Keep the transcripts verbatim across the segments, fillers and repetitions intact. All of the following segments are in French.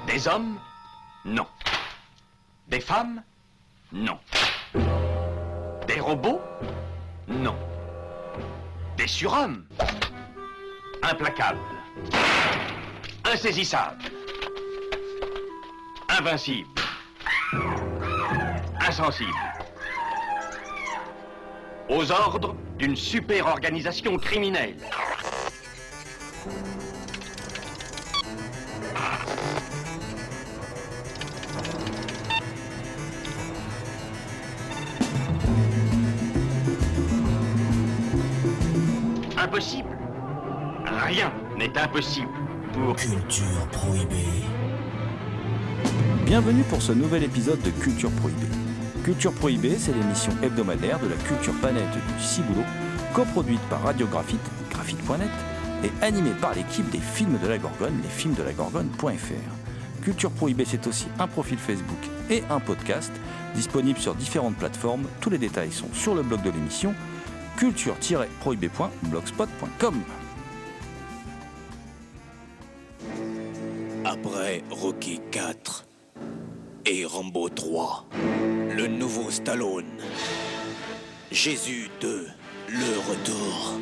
Des hommes? Non. Des femmes? Non. Des robots? Non. Des surhommes? Implacables. Insaisissables. Invincibles. Insensibles. Aux ordres d'une super organisation criminelle. Impossible. Rien n'est impossible pour... Culture Prohibée. Bienvenue pour ce nouvel épisode de Culture Prohibée. Culture Prohibée, c'est l'émission hebdomadaire de la culture planète du Ciboulot, coproduite par Radio Graphite, graphite point net, et animée par l'équipe des films de la Gorgone, lesfilmsdelagorgone point f r. Culture Prohibée, c'est aussi un profil Facebook et un podcast, disponible sur différentes plateformes. Tous les détails sont sur le blog de l'émission, culture tiret prohibée point blogspot point com. Après Rocky quatre et Rambo trois, le nouveau Stallone, Jésus deux, le retour.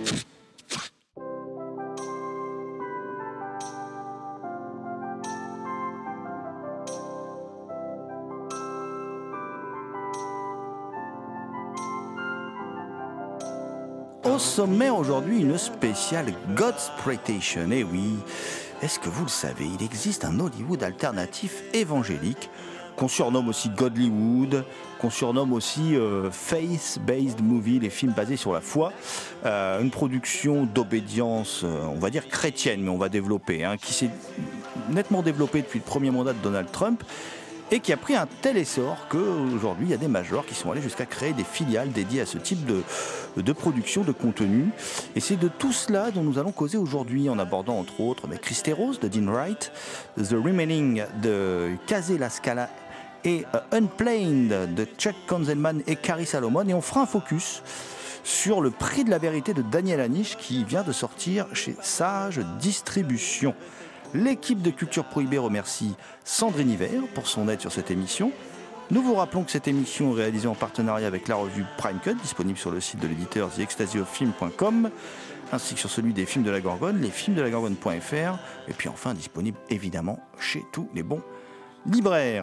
Au sommaire aujourd'hui, une spéciale Godsploitation. Eh oui, est-ce que vous le savez, il existe un Hollywood alternatif évangélique qu'on surnomme aussi Godlywood, qu'on surnomme aussi euh, Faith-Based Movie, les films basés sur la foi, euh, une production d'obédience, euh, on va dire chrétienne, mais on va développer, hein, qui s'est nettement développée depuis le premier mandat de Donald Trump, et qui a pris un tel essor qu'aujourd'hui, il y a des majors qui sont allés jusqu'à créer des filiales dédiées à ce type de, de production, de contenu. Et c'est de tout cela dont nous allons causer aujourd'hui, en abordant entre autres mais Christeros de Dean Wright, The Remaining de Casey La Scala et uh, Unplanned de Chuck Konzelman et Carrie Salomon. Et on fera un focus sur le prix de la vérité de Daniel Anish qui vient de sortir chez Sage Distribution. L'équipe de Culture Prohibée remercie Sandrine Hiver pour son aide sur cette émission. Nous vous rappelons que cette émission est réalisée en partenariat avec la revue Prime Cut, disponible sur le site de l'éditeur the ecstasy of film point com, ainsi que sur celui des films de la Gorgone, lesfilmsdelagorgone point f r, et puis enfin disponible évidemment chez tous les bons libraires.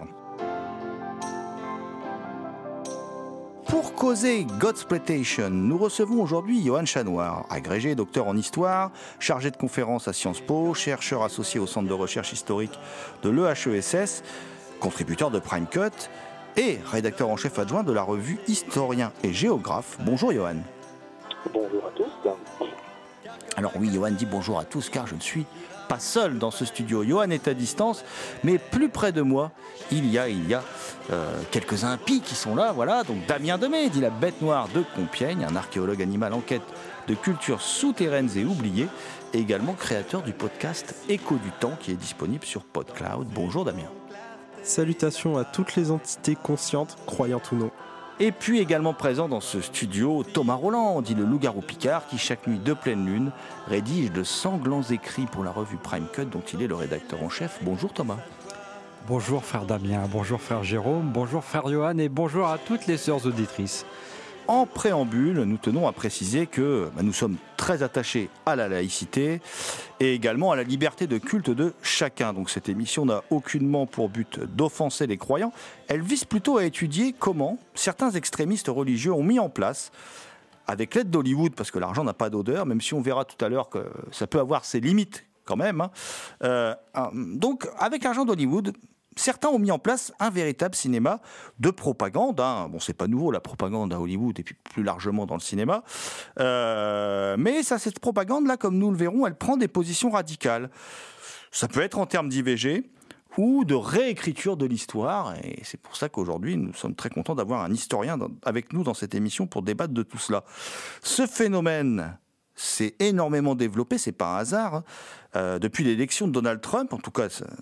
Pour causer Godsploitation, nous recevons aujourd'hui Johan Chanoir, agrégé docteur en histoire, chargé de conférences à Sciences Po, chercheur associé au Centre de recherche historique de l'E H E S S, contributeur de Prime Cut et rédacteur en chef adjoint de la revue Historien et Géographe. Bonjour Johan. Bonjour à tous. Alors oui, Johan dit bonjour à tous car je ne suis pas seul dans ce studio. Johan est à distance, mais plus près de moi, il y a, il y a euh, quelques impies qui sont là. Voilà, donc Damien Demey, dit la bête noire de Compiègne, un archéologue animal en quête de cultures souterraines et oubliées, et également créateur du podcast Écho du Temps qui est disponible sur PodCloud. Bonjour Damien. Salutations à toutes les entités conscientes, croyantes ou non. Et puis également présent dans ce studio, Thomas Roland, dit le loup-garou Picard, qui chaque nuit de pleine lune rédige de sanglants écrits pour la revue Prime Cut, dont il est le rédacteur en chef. Bonjour Thomas. Bonjour frère Damien, bonjour frère Jérôme, bonjour frère Johan et bonjour à toutes les sœurs auditrices. En préambule, nous tenons à préciser que bah, nous sommes très attachés à la laïcité et également à la liberté de culte de chacun. Donc cette émission n'a aucunement pour but d'offenser les croyants. Elle vise plutôt à étudier comment certains extrémistes religieux ont mis en place, avec l'aide d'Hollywood, parce que l'argent n'a pas d'odeur, même si on verra tout à l'heure que ça peut avoir ses limites quand même. Hein. Euh, donc avec l'argent d'Hollywood, certains ont mis en place un véritable cinéma de propagande. Hein. Bon, c'est pas nouveau la propagande à Hollywood et puis plus largement dans le cinéma. Euh, mais ça, cette propagande-là, comme nous le verrons, elle prend des positions radicales. Ça peut être en termes d'I V G ou de réécriture de l'histoire. Et c'est pour ça qu'aujourd'hui, nous sommes très contents d'avoir un historien dans, avec nous dans cette émission pour débattre de tout cela. Ce phénomène s'est énormément développé, c'est pas un hasard. Hein. Euh, depuis l'élection de Donald Trump, en tout cas,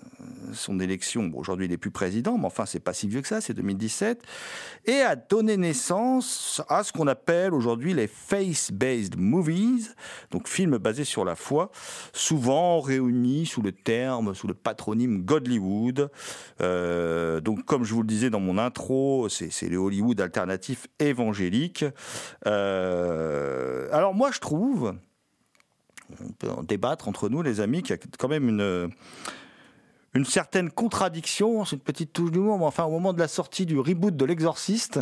son élection. Bon, aujourd'hui, il n'est plus président, mais enfin, c'est pas si vieux que ça, c'est deux mille dix-sept. Et a donné naissance à ce qu'on appelle aujourd'hui les faith-based movies, donc films basés sur la foi, souvent réunis sous le terme, sous le patronyme Godlywood. Euh, donc, comme je vous le disais dans mon intro, c'est, c'est le Hollywood alternatif évangélique. Euh, alors, moi, je trouve... On peut en débattre entre nous, les amis, qu'il y a quand même une, une certaine contradiction, c'est une petite touche d'humour, mais enfin, au moment de la sortie du reboot de l'Exorciste,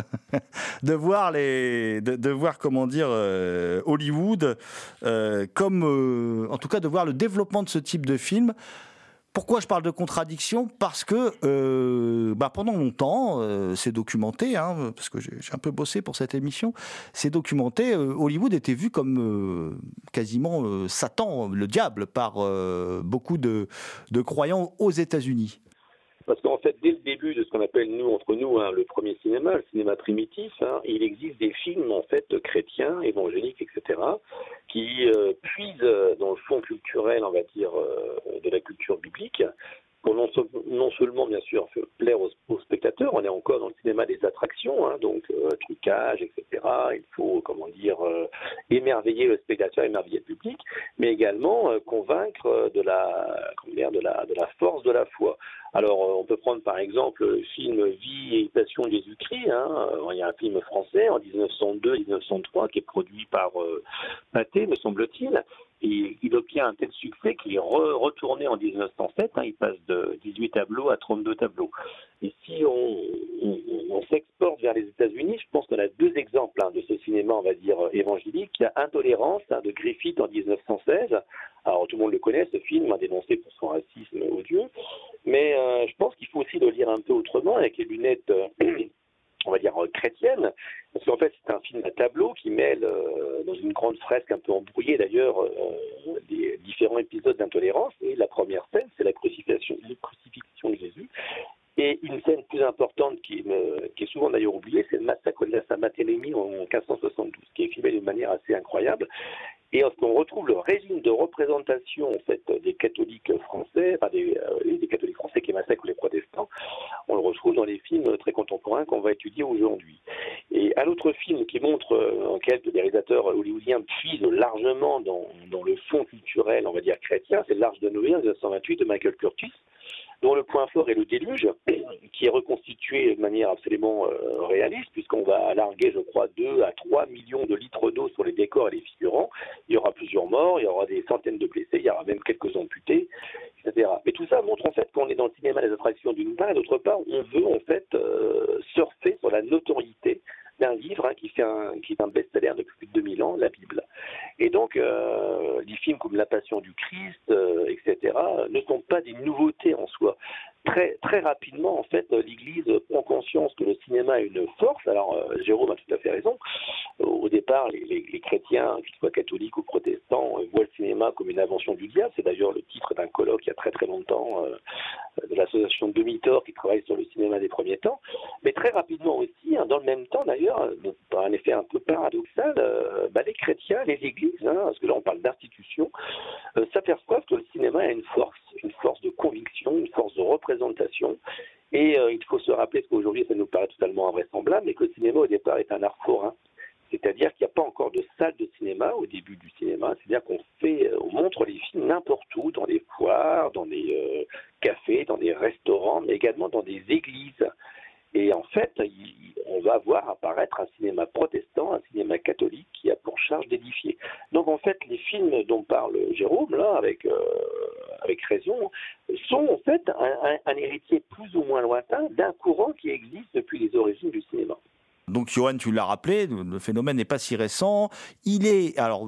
de voir les, de, de voir comment dire euh, Hollywood, euh, comme, euh, en tout cas, de voir le développement de ce type de film. Pourquoi je parle de contradiction ? Parce que euh, bah pendant longtemps, euh, c'est documenté, hein, parce que j'ai, j'ai un peu bossé pour cette émission, c'est documenté, euh, Hollywood était vu comme euh, quasiment euh, Satan, le diable, par euh, beaucoup de, de croyants aux États-Unis. Parce qu'en fait, dès le début de ce qu'on appelle, nous, entre nous, hein, le premier cinéma, le cinéma primitif, hein, il existe des films, en fait, chrétiens, évangéliques, et cetera, qui euh, puisent dans le fond culturel, on va dire, euh, de la culture biblique, pour non, non seulement, bien sûr, plaire aux, aux spectateurs, on est encore dans le cinéma des attractions, hein, donc euh, trucage, et cetera. Il faut, comment dire, euh, émerveiller le spectateur, émerveiller le public, mais également euh, convaincre de la, comment dire, de la, de la force de la foi. Alors, euh, on peut prendre par exemple le film Vie et Passion de Jésus-Christ. Hein. Il y a un film français en dix-neuf cent deux dix-neuf cent trois qui est produit par euh, Pathé, me semble-t-il. Et il obtient un tel succès qu'il est re- retourné en dix-neuf cent sept. Hein, il passe de dix-huit tableaux à trente-deux tableaux. Et si on, on, on s'exporte vers les États-Unis, je pense qu'on a deux exemples hein, de ce cinéma, on va dire, évangélique. Il y a Intolérance hein, de Griffith en dix-neuf cent seize. Alors tout le monde le connaît, ce film, hein, dénoncé pour son racisme odieux. Mais euh, je pense qu'il faut aussi le lire un peu autrement, avec les lunettes... Euh, on va dire chrétienne, parce qu'en fait c'est un film à tableau qui mêle euh, dans une grande fresque un peu embrouillée d'ailleurs euh, les différents épisodes d'intolérance, et la première scène c'est la crucifixion, la crucifixion de Jésus, et une scène plus importante qui, me, qui est souvent d'ailleurs oubliée, c'est le massacre de la Saint-Barthélemy en quinze cent soixante-douze, qui est filmé d'une manière assez incroyable. Et lorsqu'on retrouve le régime de représentation en fait, des catholiques français, enfin des, euh, des catholiques français qui massacrent les protestants, on le retrouve dans les films très contemporains qu'on va étudier aujourd'hui. Et un autre film qui montre euh, en quel les réalisateurs hollywoodiens puisent largement dans, dans le fond culturel, on va dire chrétien, c'est L'Arche de Noé en dix-neuf cent vingt-huit de Michael Curtis, dont le point fort est le déluge, qui est reconstitué de manière absolument euh, réaliste, puisqu'on va larguer, je crois, deux à trois millions de litres d'eau sur les décors et les figurants. Il y aura plusieurs morts, il y aura des centaines de blessés, il y aura même quelques amputés, et cetera. Mais tout ça montre en fait qu'on est dans le cinéma des attractions d'une part, et d'autre part, on veut en fait euh, surfer sur la notoriété d'un livre hein, qui, fait un, qui est un best-seller depuis plus de deux mille ans, la Bible. Et donc, euh, des films comme La Passion du Christ, euh, et cetera, ne sont pas des nouveautés en soi. Très, très rapidement, en fait, l'Église prend conscience que le cinéma a une force. Alors, euh, Jérôme a tout à fait raison. Au départ, les, les, les chrétiens, qu'ils soient catholiques ou protestants, euh, voient le cinéma comme une invention du diable. C'est d'ailleurs le titre d'un colloque il y a très très longtemps euh, de l'association Demi-Tort qui travaille sur le cinéma des premiers temps. Mais très rapidement aussi, hein, dans le même temps d'ailleurs, par un effet un peu paradoxal, euh, bah, les chrétiens, les églises, hein, parce que là on parle d'institutions, euh, s'aperçoivent que le cinéma a une force, une force de conviction, une force de représentation. Et euh, il faut se rappeler, parce qu'aujourd'hui ça nous paraît totalement invraisemblable, mais que le cinéma au départ est un art forain. C'est-à-dire qu'il n'y a pas encore de salle de cinéma au début du cinéma. C'est-à-dire qu'on fait, on montre les films n'importe où, dans des foires, dans des euh, cafés, dans des restaurants, mais également dans des églises. Et en fait, il, on va voir apparaître un cinéma protestant, un cinéma catholique qui a pour charge d'édifier. Donc en fait, les films dont parle Jérôme, là, avec, euh, avec raison, sont en fait un, un, un héritier plus ou moins lointain d'un courant qui existe depuis les origines du cinéma. Donc, Johan, tu l'as rappelé, le phénomène n'est pas si récent. Il est... Alors,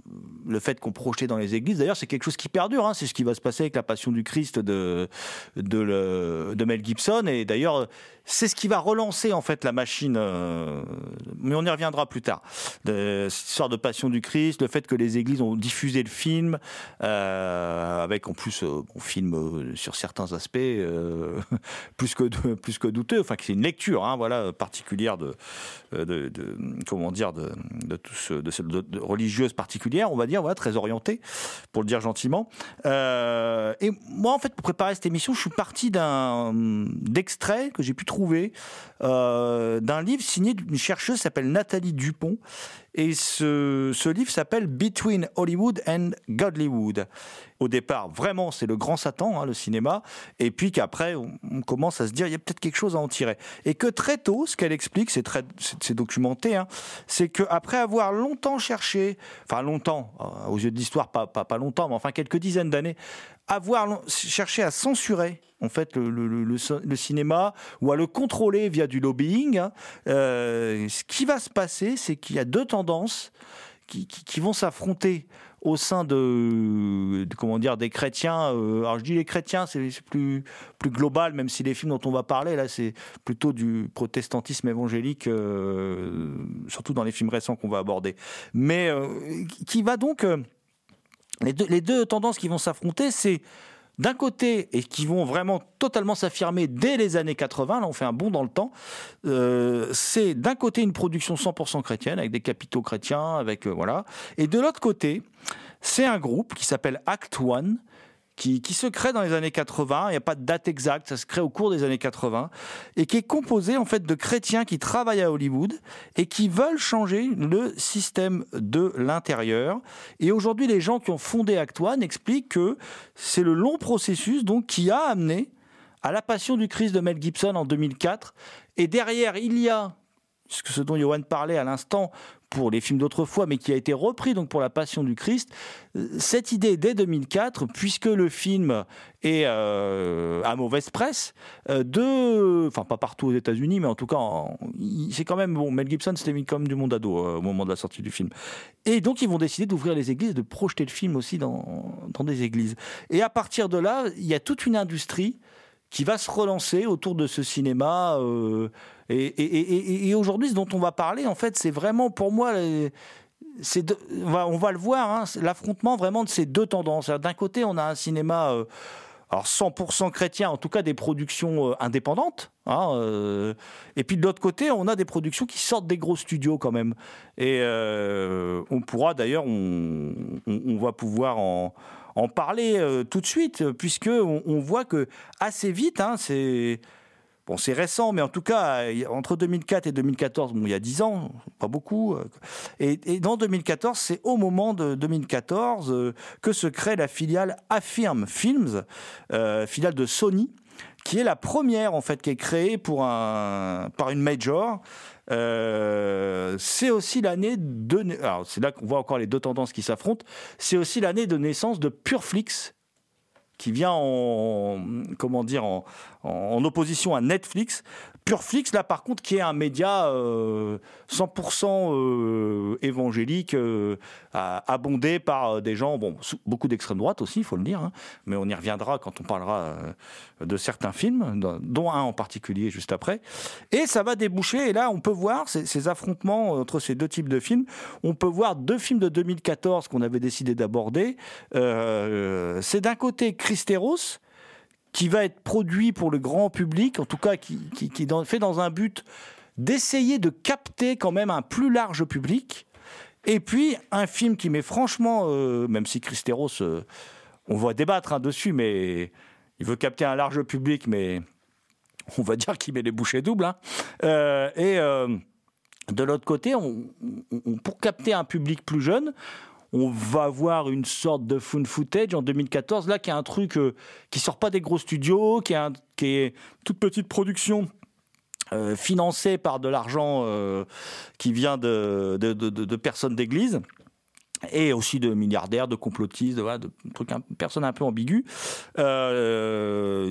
le fait qu'on projetait dans les églises, d'ailleurs, c'est quelque chose qui perdure. Hein. C'est ce qui va se passer avec la Passion du Christ de, de, le, de Mel Gibson. Et d'ailleurs, c'est ce qui va relancer en fait la machine, euh, mais on y reviendra plus tard. De, cette histoire de Passion du Christ, le fait que les églises ont diffusé le film, euh, avec en plus euh, bon, film euh, sur certains aspects euh, plus que de, plus que douteux. Enfin, que c'est une lecture, hein, voilà, particulière de, de, de, de comment dire, de, de tout ce, de, de, de religieuse particulière, on va dire, voilà, très orientée, pour le dire gentiment. Euh, et moi, en fait, pour préparer cette émission, je suis parti d'un d'extrait que j'ai pu trouver euh, d'un livre signé d'une chercheuse qui s'appelle Nathalie Dupont. Et ce, ce livre s'appelle Between Hollywood and Godlywood. Au départ, vraiment, c'est le grand Satan, hein, le cinéma. Et puis qu'après, on, on commence à se dire, il y a peut-être quelque chose à en tirer. Et que très tôt, ce qu'elle explique, c'est, très, c'est, c'est documenté, hein, c'est qu'après avoir longtemps cherché, enfin longtemps, euh, aux yeux de l'histoire, pas, pas, pas longtemps, mais enfin quelques dizaines d'années, avoir cherché à censurer en fait le, le, le, le cinéma ou à le contrôler via du lobbying, hein, euh, ce qui va se passer, c'est qu'il y a deux tendances qui, qui, qui vont s'affronter au sein de, de comment dire des chrétiens. Euh, alors je dis les chrétiens, c'est, c'est plus plus global, même si les films dont on va parler là, c'est plutôt du protestantisme évangélique, euh, surtout dans les films récents qu'on va aborder. Mais euh, qui va donc euh, Les deux, les deux tendances qui vont s'affronter, c'est d'un côté, et qui vont vraiment totalement s'affirmer dès les années quatre-vingts, là on fait un bond dans le temps, euh, c'est d'un côté une production cent pour cent chrétienne, avec des capitaux chrétiens, avec, euh, voilà, et de l'autre côté, c'est un groupe qui s'appelle Act One, Qui, qui se crée dans les années quatre-vingts, il n'y a pas de date exacte, ça se crée au cours des années quatre-vingts, et qui est composé en fait de chrétiens qui travaillent à Hollywood et qui veulent changer le système de l'intérieur. Et aujourd'hui, les gens qui ont fondé Act One expliquent que c'est le long processus donc qui a amené à La Passion du Christ de Mel Gibson en deux mille quatre. Et derrière, il y a ce dont Johan parlait à l'instant pour les films d'autrefois, mais qui a été repris donc pour La Passion du Christ, cette idée dès deux mille quatre, puisque le film est euh, à mauvaise presse, euh, de, enfin pas partout aux États-Unis, mais en tout cas, en, c'est quand même bon. Mel Gibson s'était mis comme du monde ado euh, au moment de la sortie du film, et donc ils vont décider d'ouvrir les églises, de projeter le film aussi dans dans des églises. Et à partir de là, il y a toute une industrie qui va se relancer autour de ce cinéma. Euh, et, et, et, et aujourd'hui, ce dont on va parler, en fait, c'est vraiment, pour moi, c'est de, on, va, on va le voir, hein, c'est l'affrontement vraiment de ces deux tendances. Alors, d'un côté, on a un cinéma euh, alors cent pour cent chrétien, en tout cas des productions euh, indépendantes. Hein, euh, et puis de l'autre côté, on a des productions qui sortent des gros studios quand même. Et euh, on pourra d'ailleurs, on, on, on va pouvoir en... en parler euh, tout de suite, puisque on, on voit que assez vite, hein, c'est bon, c'est récent, mais en tout cas entre deux mille quatre et deux mille quatorze, bon, il y a dix ans, pas beaucoup. Et, et dans deux mille quatorze, c'est au moment de deux mille quatorze euh, que se crée la filiale Affirm Films, euh, filiale de Sony, qui est la première en fait qui est créée pour un par une major. Euh, c'est aussi l'année de, alors c'est là qu'on voit encore les deux tendances qui s'affrontent. C'est aussi l'année de naissance de Pureflix, qui vient en comment dire en, en opposition à Netflix. Pureflix, là par contre, qui est un média euh, cent pour cent euh, évangélique, euh, abondé par des gens, bon, beaucoup d'extrême droite aussi, il faut le dire, hein, mais on y reviendra quand on parlera euh, de certains films, dont un en particulier juste après. Et ça va déboucher, et là on peut voir ces, ces affrontements entre ces deux types de films. On peut voir deux films de deux mille quatorze qu'on avait décidé d'aborder. Euh, c'est d'un côté Christéros, qui va être produit pour le grand public, en tout cas qui, qui, qui est dans, fait dans un but d'essayer de capter quand même un plus large public. Et puis un film qui met franchement, euh, même si Christéros, euh, on va débattre hein, dessus, mais il veut capter un large public, mais on va dire qu'il met les bouchées doubles. Hein. Euh, et euh, de l'autre côté, on, on, pour capter un public plus jeune, on va avoir une sorte de found footage en deux mille quatorze, là, qui est un truc euh, qui sort pas des gros studios, qui est, un, qui est toute petite production euh, financée par de l'argent euh, qui vient de, de, de, de personnes d'église. Et aussi de milliardaires, de complotistes, de, voilà, de trucs, un, personnes un peu ambiguës, euh,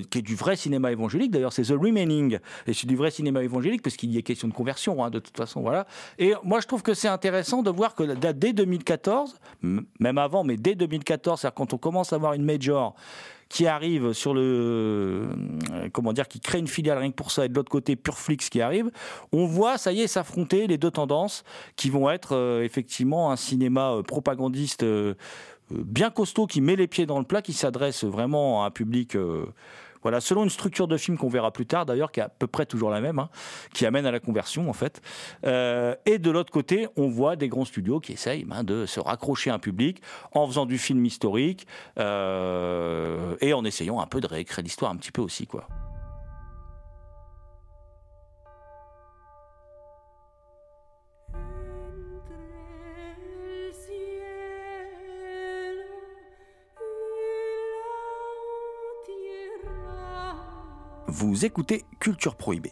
qui est du vrai cinéma évangélique. D'ailleurs, c'est The Remaining, et c'est du vrai cinéma évangélique parce qu'il y a question de conversion, hein, de toute façon, voilà. Et moi, je trouve que c'est intéressant de voir que dès deux mille quatorze, même avant, mais dès deux mille quatorze, c'est-à-dire quand on commence à avoir une major qui arrive sur le, euh, comment dire, qui crée une filiale rien que pour ça, et de l'autre côté Pureflix qui arrive, on voit, ça y est, s'affronter les deux tendances qui vont être euh, effectivement un cinéma euh, propagandiste euh, bien costaud, qui met les pieds dans le plat, qui s'adresse vraiment à un public, euh, voilà, selon une structure de film qu'on verra plus tard d'ailleurs, qui est à peu près toujours la même, hein, qui amène à la conversion en fait. Euh, et de l'autre côté, on voit des grands studios qui essayent ben, de se raccrocher à un public en faisant du film historique euh, et en essayant un peu de réécrire l'histoire un petit peu aussi, quoi. Vous écoutez Culture Prohibée.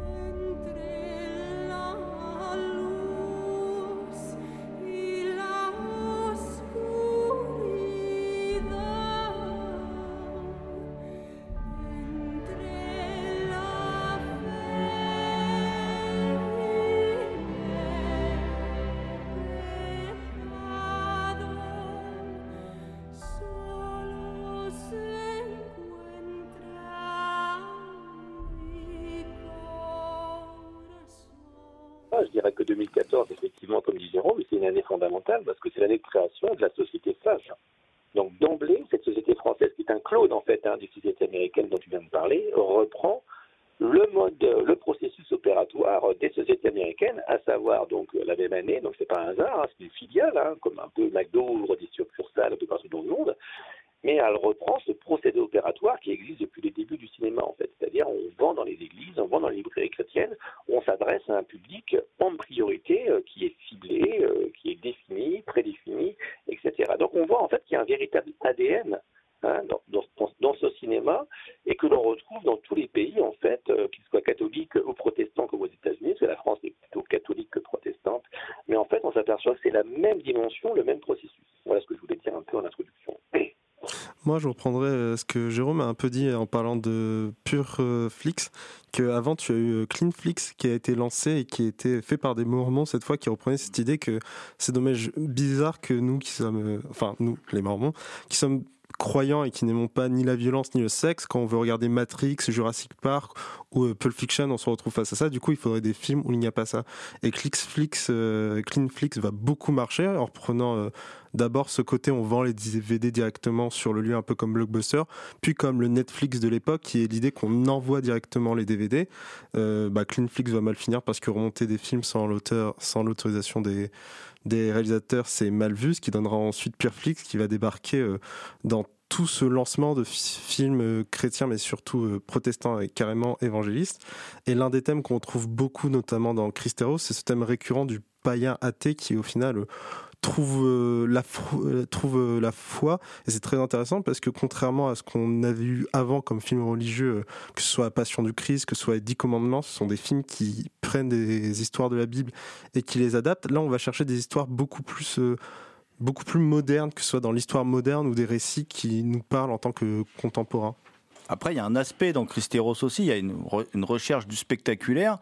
Je dirais que deux mille quatorze, effectivement, comme dit Jérôme, c'est une année fondamentale parce que c'est l'année de création de la société Flash. Donc d'emblée, cette société française, qui est un clone en fait hein, des sociétés américaines dont tu viens de parler, reprend le mode, le processus opératoire des sociétés américaines, à savoir donc la même année, donc c'est pas un hasard, hein, c'est une filiale, hein, comme un peu McDo ouvre des succursales un peu partout dans le monde, mais elle reprend ce procédé opératoire qui existe depuis les débuts du cinéma en fait, c'est-à-dire on vend dans les églises, on vend dans les librairies chrétiennes, on s'adresse à un public en priorité euh, qui est ciblé, euh, qui est défini, prédéfini, et cetera. Donc on voit en fait qu'il y a un véritable A D N hein, dans, dans, dans ce cinéma et que l'on retrouve dans tous les pays en fait, euh, qu'ils soient catholiques ou protestants comme aux États-Unis, parce que la France est plutôt catholique que protestante, mais en fait on s'aperçoit que c'est la même dimension, le même processus. Voilà ce que je voulais dire un peu en introduction. Moi, je reprendrais ce que Jérôme a un peu dit en parlant de Pureflix, qu'avant tu as eu Cleanflix qui a été lancé et qui a été fait par des Mormons cette fois, qui reprenait cette idée que c'est dommage bizarre que nous qui sommes, enfin nous les Mormons, qui sommes croyants et qui n'aimons pas ni la violence ni le sexe, quand on veut regarder Matrix, Jurassic Park ou euh, Pulp Fiction, on se retrouve face à ça. Du coup, il faudrait des films où il n'y a pas ça. Et Cleanflix, euh, Cleanflix va beaucoup marcher en reprenant euh, d'abord ce côté, on vend les D V D directement sur le lieu, un peu comme Blockbuster, puis comme le Netflix de l'époque, qui est l'idée qu'on envoie directement les D V D. Euh, bah, Cleanflix va mal finir parce que remonter des films sans l'auteur, sans l'autorisation des des réalisateurs, c'est mal vu, ce qui donnera ensuite Pureflix qui va débarquer euh, dans tout ce lancement de f- films euh, chrétiens, mais surtout euh, protestants et carrément évangélistes. Et l'un des thèmes qu'on trouve beaucoup, notamment dans Christeros, c'est ce thème récurrent du païen athée qui, au final, euh, trouve, euh, la fro- euh, trouve euh, la foi. Et c'est très intéressant parce que contrairement à ce qu'on avait eu avant comme film religieux, euh, que ce soit La Passion du Christ, que ce soit Les Dix Commandements, ce sont des films qui prennent des histoires de la Bible et qui les adaptent. Là, on va chercher des histoires beaucoup plus... Euh, beaucoup plus modernes, que ce soit dans l'histoire moderne ou des récits qui nous parlent en tant que contemporains. Après, il y a un aspect dans Christeros aussi, il y a une, re, une recherche du spectaculaire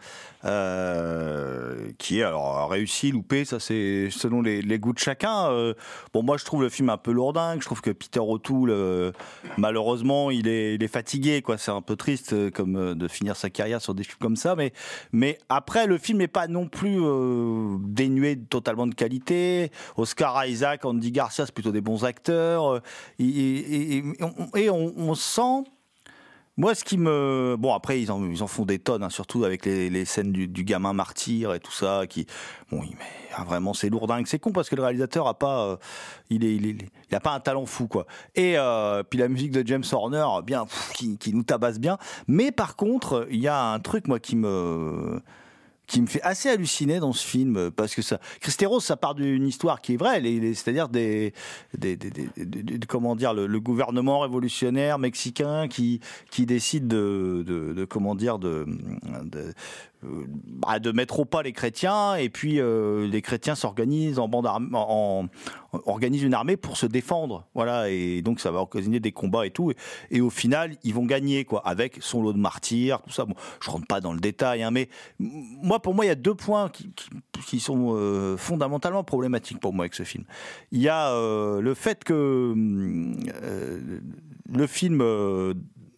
euh, qui est alors réussi, loupé, ça c'est selon les, les goûts de chacun. Euh, bon, moi je trouve le film un peu lourdingue, je trouve que Peter O'Toole, euh, malheureusement, il est, il est fatigué, quoi. C'est un peu triste euh, comme euh, de finir sa carrière sur des films comme ça, mais, mais après le film n'est pas non plus euh, dénué totalement de qualité. Oscar Isaac, Andy Garcia, c'est plutôt des bons acteurs, euh, et, et, et, et, on, et on, on sent... Moi, ce qui me... Bon, après, ils en, ils en font des tonnes, hein, surtout avec les, les scènes du, du gamin martyr et tout ça, qui... Bon, il, mais, ah, vraiment, c'est lourdingue. C'est con parce que le réalisateur a pas... Euh, il, est, il, est, il a pas un talent fou, quoi. Et euh, puis la musique de James Horner, bien, pff, qui, qui nous tabasse bien. Mais par contre, il y a un truc, moi, qui me... qui me fait assez halluciner dans ce film, parce que ça, Christeros, ça part d'une histoire qui est vraie, les, les, c'est-à-dire des, des, des, des, des, des comment dire, le, le gouvernement révolutionnaire mexicain qui, qui décide de, de, de comment dire, de, de bah, de mettre au pas les chrétiens, et puis euh, les chrétiens s'organisent en bande armée, en, en, organisent une armée pour se défendre, voilà, et donc ça va occasionner des combats et tout, et, et au final ils vont gagner, quoi, avec son lot de martyrs, tout ça. Bon, je rentre pas dans le détail, hein, mais moi, pour moi, il y a deux points qui, qui, qui sont euh, fondamentalement problématiques pour moi avec ce film. Il y a euh, le fait que euh, le film euh,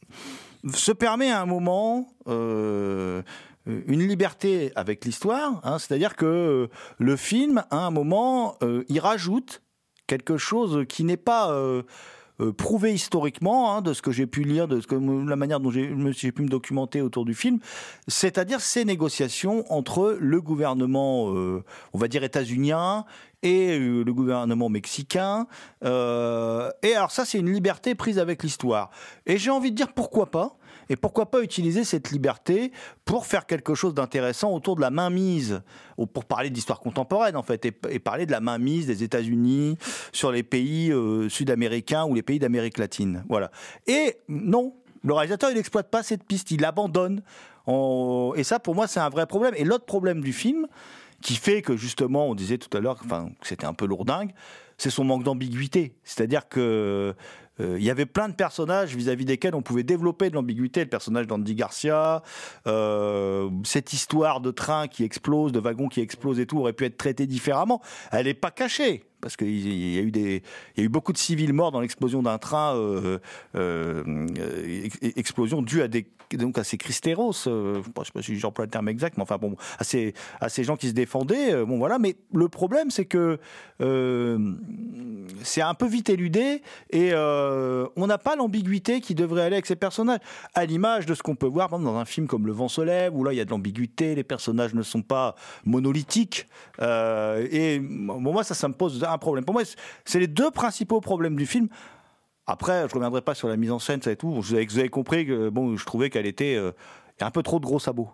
se permet à un moment euh, une liberté avec l'histoire, hein, c'est-à-dire que le film, à un moment, euh, il rajoute quelque chose qui n'est pas euh, euh, prouvé historiquement, hein, de ce que j'ai pu lire, de ce que, la manière dont j'ai, j'ai pu me documenter autour du film, c'est-à-dire ces négociations entre le gouvernement, euh, on va dire états-unien, et euh, le gouvernement mexicain. Euh, et alors ça, c'est une liberté prise avec l'histoire. Et j'ai envie de dire pourquoi pas. Et pourquoi pas utiliser cette liberté pour faire quelque chose d'intéressant autour de la mainmise, pour parler d'histoire contemporaine en fait, et, et parler de la mainmise des États-Unis sur les pays euh, sud-américains ou les pays d'Amérique latine. Voilà. Et non, le réalisateur il n'exploite pas cette piste, il l'abandonne. En... Et ça, pour moi, c'est un vrai problème. Et l'autre problème du film, qui fait que justement, on disait tout à l'heure, enfin, que c'était un peu lourdingue, c'est son manque d'ambiguïté. C'est-à-dire que euh, il y avait plein de personnages vis-à-vis desquels on pouvait développer de l'ambiguïté. Le personnage d'Andy Garcia, euh, cette histoire de train qui explose, de wagon qui explose et tout, aurait pu être traitée différemment. Elle n'est pas cachée. Parce qu'il y a eu des, il y a eu beaucoup de civils morts dans l'explosion d'un train, euh, euh, explosion due à des, donc à ces cristeros, euh, je ne sais pas si j'emploie le terme exact, mais enfin bon, à ces, à ces gens qui se défendaient, euh, bon voilà. Mais le problème, c'est que euh, c'est un peu vite éludé et euh, on n'a pas l'ambiguïté qui devrait aller avec ces personnages. À l'image de ce qu'on peut voir par exemple, dans un film comme Le Vent se lève, où là il y a de l'ambiguïté, les personnages ne sont pas monolithiques, euh, et bon, moi ça, ça me pose un problème. Pour moi, c'est les deux principaux problèmes du film. Après, je ne reviendrai pas sur la mise en scène, ça et tout. Vous avez, vous avez compris que bon, je trouvais qu'elle était euh, un peu trop de gros sabots.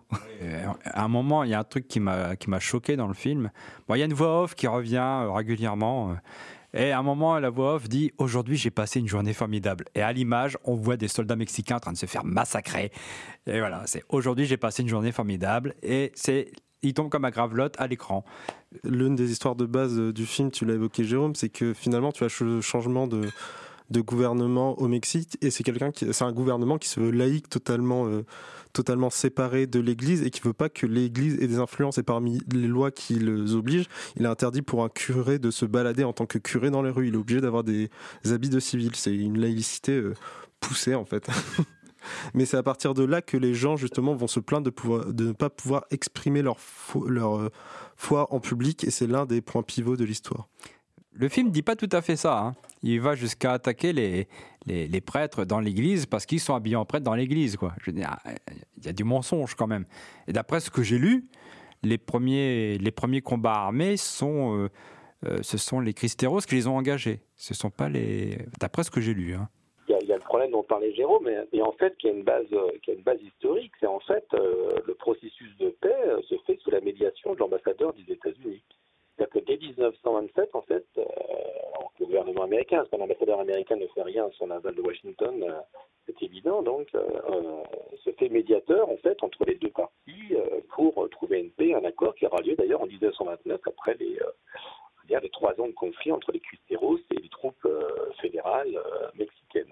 À un moment, il y a un truc qui m'a, qui m'a choqué dans le film. Bon, il y a une voix off qui revient régulièrement. Et à un moment, la voix off dit « Aujourd'hui, j'ai passé une journée formidable ». Et à l'image, on voit des soldats mexicains en train de se faire massacrer. Et voilà, c'est « Aujourd'hui, j'ai passé une journée formidable ». Et c'est... il tombe comme un gravelotte à l'écran. L'une des histoires de base du film, tu l'as évoqué Jérôme, c'est que finalement tu as le changement de, de gouvernement au Mexique et c'est quelqu'un qui, c'est un gouvernement qui se veut laïque, totalement, euh, totalement séparé de l'Église et qui veut pas que l'Église ait des influences. Et parmi les lois qui les obligent, il est interdit pour un curé de se balader en tant que curé dans les rues. Il est obligé d'avoir des habits de civil. C'est une laïcité euh, poussée en fait. Mais c'est à partir de là que les gens justement vont se plaindre de, pouvoir, de ne pas pouvoir exprimer leur, fo- leur euh, foi en public et c'est l'un des points pivots de l'histoire. Le film ne dit pas tout à fait ça. Hein. Il va jusqu'à attaquer les, les, les prêtres dans l'église parce qu'ils sont habillés en prêtres dans l'église, quoi. Je veux dire, il y a du mensonge quand même. Et d'après ce que j'ai lu, les premiers, les premiers combats armés sont, euh, euh, ce sont les cristeros qui les ont engagés. Ce sont pas les... D'après ce que j'ai lu, hein. Il y, a, il y a le problème dont parlait Jérôme, mais, mais en fait, qui a une base, qui a une base historique. C'est en fait euh, le processus de paix euh, se fait sous la médiation de l'ambassadeur des États-Unis. C'est-à-dire que dès dix-neuf cent vingt-sept, en fait, euh, le gouvernement américain, parce qu'un ambassadeur américain ne fait rien sans l'aval de Washington, euh, c'est évident, donc, euh, euh, se fait médiateur en fait entre les deux parties euh, pour trouver une paix, un accord qui aura lieu d'ailleurs en dix-neuf cent vingt-neuf après les. Euh, les trois ans de conflit entre les cristeros et les troupes euh, fédérales euh, mexicaines.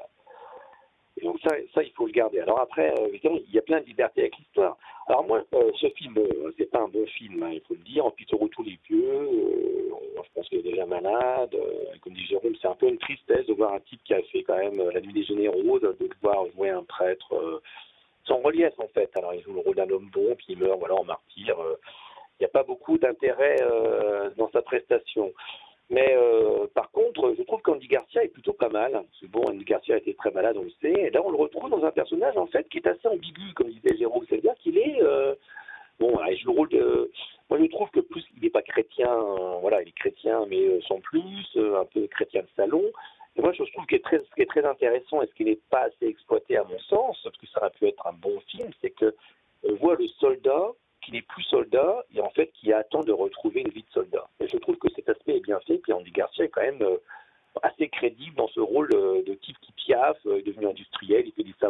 Et donc ça, ça, il faut le garder. Alors après, euh, évidemment, il y a plein de libertés avec l'histoire. Alors moi, euh, ce film, euh, c'est pas un bon film, hein, il faut le dire. Peter O'Toole est vieux, euh, je pense qu'il est déjà malade. Euh, comme dit Jérôme, c'est un peu une tristesse de voir un type qui a fait quand même euh, La Nuit des Généraux, de, de devoir jouer un prêtre euh, sans relief en fait. Alors il joue le rôle d'un homme bon, puis il meurt voilà, en martyr. Euh, Il n'y a pas beaucoup d'intérêt euh, dans sa prestation. Mais euh, par contre, je trouve qu'Andy Garcia est plutôt pas mal. C'est bon, Andy Garcia a été très malade, on le sait. Et là, on le retrouve dans un personnage, en fait, qui est assez ambigu, comme disait Jérôme. C'est-à-dire qu'il est... Euh, bon, il joue le rôle de... Moi, je trouve que plus, il n'est pas chrétien. Euh, voilà, il est chrétien, mais euh, sans plus. Euh, un peu chrétien de salon. Et moi, je trouve que ce qui est très intéressant, et ce qui n'est pas assez exploité à mon sens, parce que ça aurait pu être un bon film, c'est qu'on voit le soldat qui n'est plus soldat et en fait qui attend de retrouver une vie de soldat. Et je trouve que cet aspect est bien fait. Puis Andy Garcia est quand même euh, assez crédible dans ce rôle euh, de type qui piaffe, euh, devenu industriel, il fait des savons roses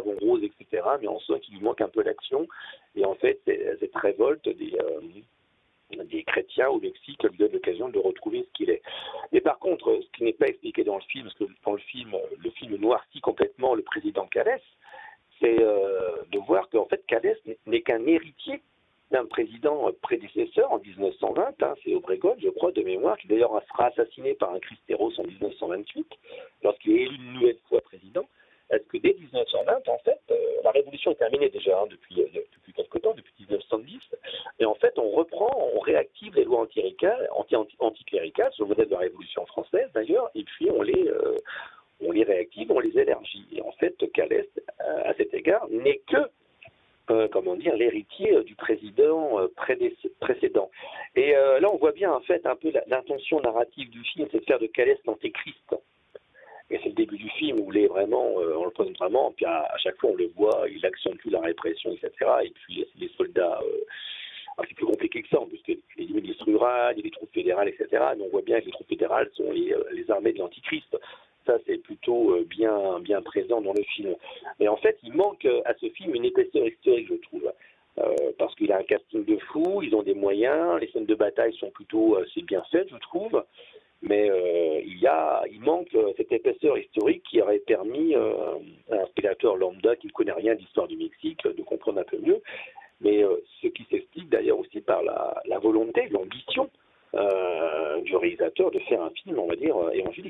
et cetera. Mais on sent qu'il lui manque un peu d'action. Et en fait, cette révolte des, euh, des chrétiens au Mexique lui donne l'occasion de retrouver ce qu'il est. Mais par contre, ce qui n'est pas expliqué dans le film, parce que dans le film, le film noircit complètement le président Calles, c'est euh, de voir qu'en fait Calles n'est qu'un héritier d'un président prédécesseur en dix-neuf cent vingt, hein, c'est Obregón, je crois, de mémoire, qui d'ailleurs sera assassiné par un Cristeros en dix-neuf cent vingt-huit, lorsqu'il est élu une nouvelle fois président. Est-ce que dès dix-neuf cent vingt, en fait, euh, la révolution est terminée déjà hein, depuis, euh, depuis quelque temps, depuis dix-neuf cent dix, et en fait, on reprend, on réactive les lois anticléricales, anti, anti, anticléricales, sur le modèle de la Révolution française d'ailleurs, et puis on les, euh, on les réactive, on les élargit. Et en fait, Calles, euh, à cet égard, n'est que Euh, comment dire, l'héritier euh, du président euh, prédé- précédent. Et euh, là, on voit bien, en fait, un peu la, l'intention narrative du film, c'est de faire de Calles l'antéchrist. Et c'est le début du film où il est vraiment, euh, on le présente vraiment, puis à, à chaque fois, on le voit, il accentue la répression, et cetera. Et puis, les soldats... Euh, alors, c'est plus compliqué que ça, parce qu'il y a des milices rurales, il y a des troupes fédérales, et cetera. Mais on voit bien que les troupes fédérales sont les, les armées de l'antichrist. Ça, c'est plutôt bien, bien présent dans le film. Mais en fait, il manque à ce film une épaisseur historique, je trouve. Euh, parce qu'il a un casting de fou, ils ont des moyens, les scènes de bataille sont plutôt assez bien faites, je trouve. Mais euh, il, y a, il manque cette épaisseur historique qui aurait permis euh, à un spectateur lambda qui ne connaît rien de l'histoire du Mexique de comprendre un peu mieux. Mais euh, ce qui s'explique d'ailleurs aussi par la, la volonté, l'ambition euh, du réalisateur de faire un film, on va dire, euh, évangélique.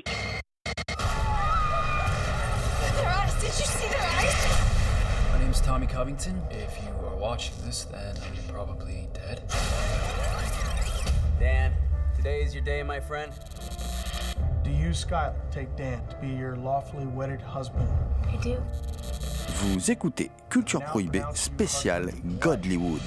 Did you see their eyes? My name's Tommy Covington. If you are watching this, then I'm probably dead. Dan, today is your day, my friend. Do you, Skylar, take Dan to be your lawfully wedded husband? I do. Vous écoutez Culture Prohibée spéciale Godlywood.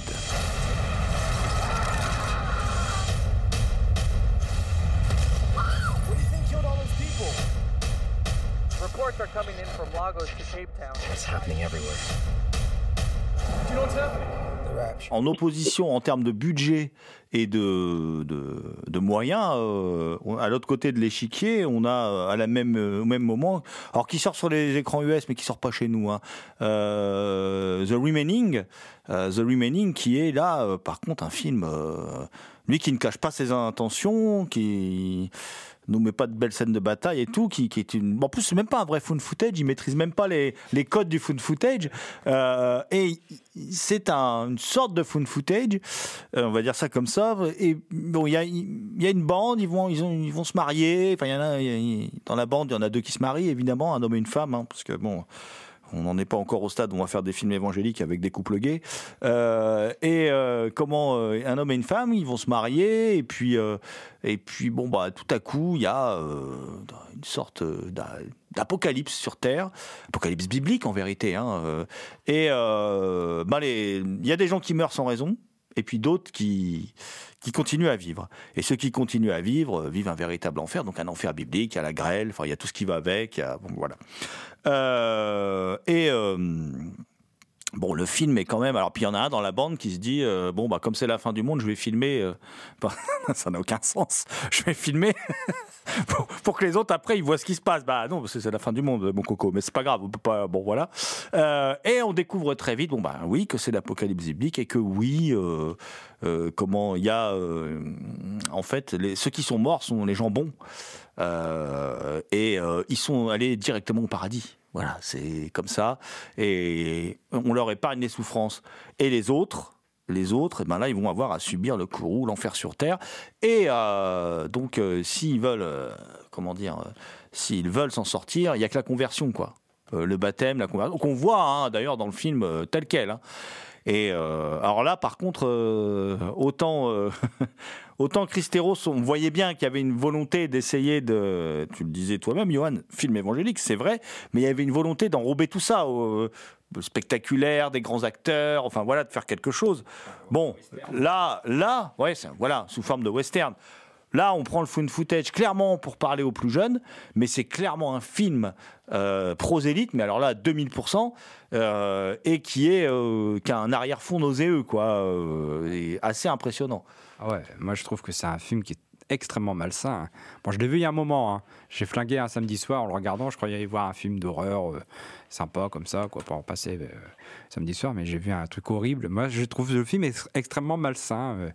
Reports are coming in from Lagos to Cape Town. It's happening everywhere. Do you know what's happening? The rapture. En opposition en termes de budget et de, de, de moyens, euh, à l'autre côté de l'échiquier, on a à la même, au même moment, alors qui sort sur les écrans U S mais qui sort pas chez nous, hein, euh, The Remaining, euh, The Remaining qui est là, euh, par contre, un film, euh, lui qui ne cache pas ses intentions, qui nous met pas de belles scènes de bataille et tout, qui, qui est une... En plus, c'est même pas un vrai found footage, il maîtrise même pas les, les codes du found footage, euh, et c'est un, une sorte de found footage, euh, on va dire ça comme ça, et bon, il y a, y a une bande, ils vont, ils, ont, ils vont se marier, enfin, il y en a, y a, dans la bande, il y en a deux qui se marient, évidemment, un homme et une femme, hein, parce que bon... On n'en est pas encore au stade où on va faire des films évangéliques avec des couples gays. Euh, et euh, comment euh, un homme et une femme, ils vont se marier. Et puis, euh, et puis bon, bah, tout à coup, il y a euh, une sorte d'apocalypse sur Terre. Apocalypse biblique, en vérité. Hein, euh, et euh, bah, les, il y a des gens qui meurent sans raison. Et puis d'autres qui, qui continuent à vivre. Et ceux qui continuent à vivre vivent un véritable enfer, donc un enfer biblique, il y a la grêle, enfin, il y a tout ce qui va avec. Il y a, bon, voilà. Euh, et euh, bon, le film est quand même... Alors, puis il y en a un dans la bande qui se dit euh, bon, bah, comme c'est la fin du monde, je vais filmer... Euh, bah, ça n'a aucun sens. Je vais filmer... pour, pour que les autres, après, ils voient ce qui se passe. Bah non, parce que c'est la fin du monde, mon coco. Mais c'est pas grave, on peut pas... Bon, voilà. Euh, et on découvre très vite, bon, bah oui, que c'est l'apocalypse biblique et que oui... Euh, Euh, comment il y a euh, en fait les, ceux qui sont morts sont les gens bons euh, et euh, ils sont allés directement au paradis. Voilà, c'est comme ça et on leur épargne les souffrances. Et les autres, les autres, et ben là ils vont avoir à subir le courroux, l'enfer sur terre. Et euh, donc euh, s'ils veulent, euh, comment dire, euh, s'ils veulent s'en sortir, il y a que la conversion, quoi. Euh, le baptême, la conversion, qu'on voit hein, d'ailleurs dans le film euh, tel quel. Hein. Et euh, alors là, par contre, euh, autant, euh, autant Cristeros, on voyait bien qu'il y avait une volonté d'essayer de, tu le disais toi-même, Johan, film évangélique, c'est vrai, mais il y avait une volonté d'enrober tout ça, au, au spectaculaire, des grands acteurs, enfin voilà, de faire quelque chose. Bon, là, là, ouais, c'est, voilà, sous forme de western. Là, on prend le found footage clairement pour parler aux plus jeunes, mais c'est clairement un film euh, prosélyte, mais alors là, deux mille pour cent, euh, et qui, est, euh, qui a un arrière-fond nauséeux, quoi, euh, et assez impressionnant. Ah ouais, moi je trouve que c'est un film qui est extrêmement malsain. Bon, je l'ai vu il y a un moment. Hein. J'ai flingué un samedi soir en le regardant. Je croyais aller voir un film d'horreur euh, sympa comme ça, quoi, pour en passer euh, samedi soir. Mais j'ai vu un truc horrible. Moi, je trouve le film ex- extrêmement malsain. Euh,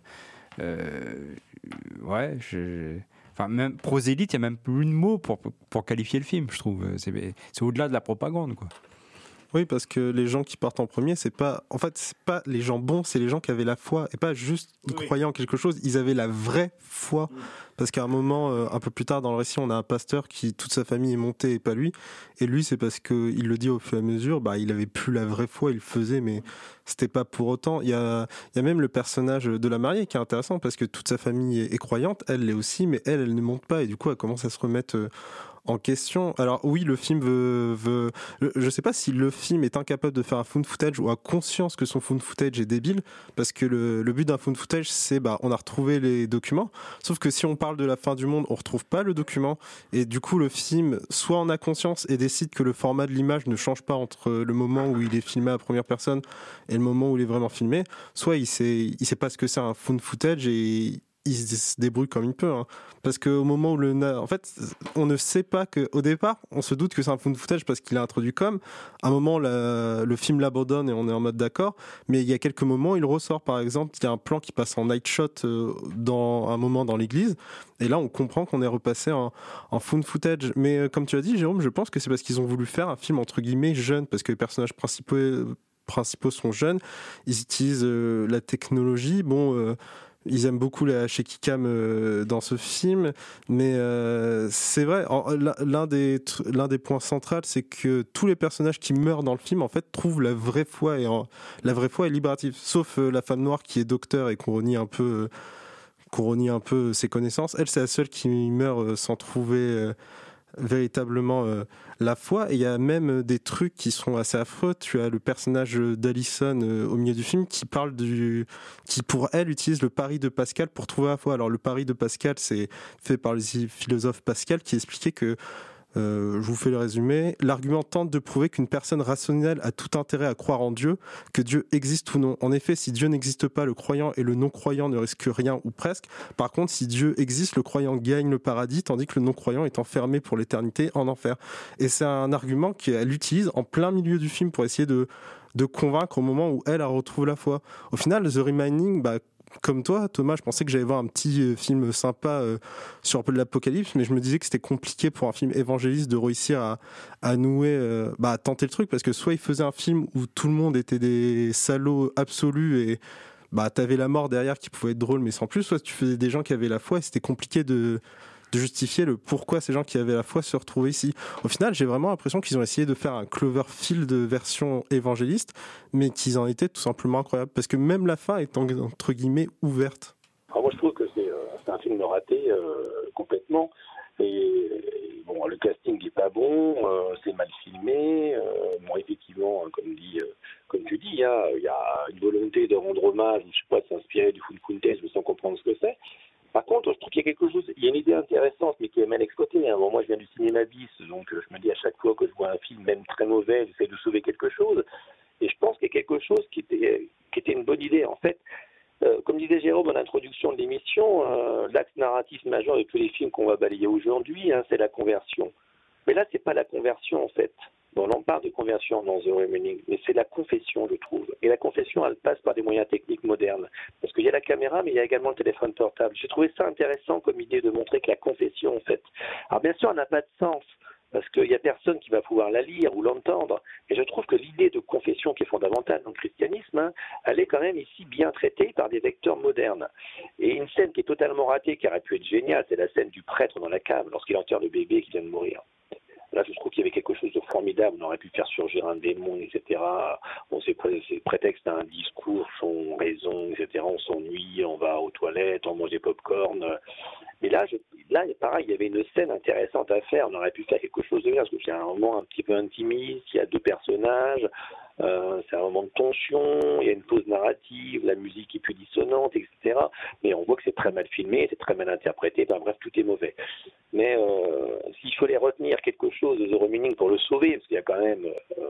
euh, ouais, je... Enfin, même prosélyte, il n'y a même plus de mots pour, pour qualifier le film, je trouve. C'est, c'est au-delà de la propagande, quoi. Oui, parce que les gens qui partent en premier, c'est pas, en fait, c'est pas les gens bons, c'est les gens qui avaient la foi et pas juste ils oui. croyaient en quelque chose. Ils avaient la vraie foi. Oui. Parce qu'à un moment, euh, un peu plus tard dans le récit, on a un pasteur qui toute sa famille est montée et pas lui. Et lui, c'est parce que il le dit au fur et à mesure, bah, il avait plus la vraie foi, il le faisait, mais c'était pas pour autant. Il y a, il y a même le personnage de la mariée qui est intéressant parce que toute sa famille est, est croyante, elle l'est aussi, mais elle, elle ne monte pas et du coup, elle commence à se remettre euh, en question. Alors oui, le film veut, veut... Je sais pas si le film est incapable de faire un found footage ou a conscience que son found footage est débile, parce que le, le but d'un found footage, c'est bah, on a retrouvé les documents, sauf que si on parle de la fin du monde, on retrouve pas le document, et du coup le film, soit on a conscience et décide que le format de l'image ne change pas entre le moment où il est filmé à première personne et le moment où il est vraiment filmé, soit il sait, il sait pas ce que c'est un found footage et il se débrouille comme il peut, hein. Parce qu'au moment où le, en fait, on ne sait pas que, au départ, on se doute que c'est un found footage parce qu'il a introduit comme. À un moment, la, le film l'abandonne et on est en mode d'accord. Mais il y a quelques moments, il ressort. Par exemple, il y a un plan qui passe en night shot euh, dans un moment dans l'église. Et là, on comprend qu'on est repassé en, en found footage. Mais euh, comme tu as dit, Jérôme, je pense que c'est parce qu'ils ont voulu faire un film entre guillemets jeune, parce que les personnages principaux, euh, principaux sont jeunes. Ils utilisent euh, la technologie. Bon. Euh, Ils aiment beaucoup la shaky cam euh, dans ce film, mais euh, c'est vrai, en, l'un des l'un des points centraux, c'est que tous les personnages qui meurent dans le film, en fait, trouvent la vraie foi et en, la vraie foi est libérative, sauf euh, la femme noire qui est docteur et qu'on renie un peu, euh, qu'on renie un peu ses connaissances. Elle, c'est la seule qui meurt euh, sans trouver euh, véritablement euh, la foi. Et il y a même des trucs qui sont assez affreux. Tu as le personnage d'Alison euh, au milieu du film qui parle du, qui pour elle utilise le pari de Pascal pour trouver la foi. Alors le pari de Pascal, c'est fait par le philosophe Pascal qui expliquait que Euh, je vous fais le résumé. L'argument tente de prouver qu'une personne rationnelle a tout intérêt à croire en Dieu, que Dieu existe ou non. En effet, si Dieu n'existe pas, le croyant et le non-croyant ne risquent rien ou presque. Par contre, si Dieu existe, le croyant gagne le paradis, tandis que le non-croyant est enfermé pour l'éternité en enfer. Et c'est un argument qu'elle utilise en plein milieu du film pour essayer de, de convaincre au moment où elle, elle retrouve la foi. Au final, The Remaining, bah, comme toi, Thomas, je pensais que j'allais voir un petit film sympa euh, sur un peu de l'apocalypse, mais je me disais que c'était compliqué pour un film évangéliste de réussir à, à nouer, euh, bah, à tenter le truc, parce que soit il faisait un film où tout le monde était des salauds absolus et bah, t'avais la mort derrière qui pouvait être drôle, mais sans plus, soit tu faisais des gens qui avaient la foi et c'était compliqué de, de justifier le pourquoi ces gens qui avaient la foi se retrouvaient ici. Au final, j'ai vraiment l'impression qu'ils ont essayé de faire un Cloverfield de version évangéliste, mais qu'ils en étaient tout simplement incroyables, parce que même la fin est en, entre guillemets ouverte. Alors moi je trouve que c'est, euh, c'est un film raté euh, complètement, et, et bon, le casting n'est pas bon, euh, c'est mal filmé, euh, bon effectivement, comme dit, euh, comme tu dis, il y a, il y a une volonté de rendre hommage, je sais pas, de s'inspirer du found footage sans comprendre ce que c'est. Par contre, je trouve qu'il y a quelque chose, il y a une idée intéressante, mais qui est mal exploitée. Hein. Bon, moi, je viens du cinéma bis, donc je me dis à chaque fois que je vois un film, même très mauvais, j'essaie de sauver quelque chose. Et je pense qu'il y a quelque chose qui était, qui était une bonne idée. En fait, euh, comme disait Jérôme en introduction de l'émission, euh, l'axe narratif majeur de tous les films qu'on va balayer aujourd'hui, hein, c'est la conversion. Mais là, c'est pas la conversion, en fait. Bon, on en parle de conversion dans The Remaining, mais c'est la confession, je trouve. Et la confession, elle passe par des moyens techniques modernes. Parce qu'il y a la caméra, mais il y a également le téléphone portable. J'ai trouvé ça intéressant comme idée de montrer que la confession, en fait... Alors bien sûr, elle n'a pas de sens, parce qu'il n'y a personne qui va pouvoir la lire ou l'entendre. Et je trouve que l'idée de confession qui est fondamentale dans le christianisme, hein, elle est quand même ici bien traitée par des vecteurs modernes. Et une scène qui est totalement ratée, qui aurait pu être géniale, c'est la scène du prêtre dans la cave, lorsqu'il enterre le bébé qui vient de mourir. Là, je trouve qu'il y avait quelque chose de formidable. On aurait pu faire surgir un démon, et cetera. Bon, c'est, pré- c'est prétexte à un discours, son raison, et cetera. On s'ennuie, on va aux toilettes, on mange des pop-corn. Mais là, je, là, pareil, il y avait une scène intéressante à faire. On aurait pu faire quelque chose de bien, parce que c'est un moment un petit peu intimiste. Il y a deux personnages. Euh, c'est un moment de tension, il y a une pause narrative, la musique est plus dissonante, et cetera. Mais on voit que c'est très mal filmé, c'est très mal interprété, ben, bref, tout est mauvais. Mais euh, s'il fallait retenir quelque chose de The Remaining pour le sauver, parce qu'il y a quand même,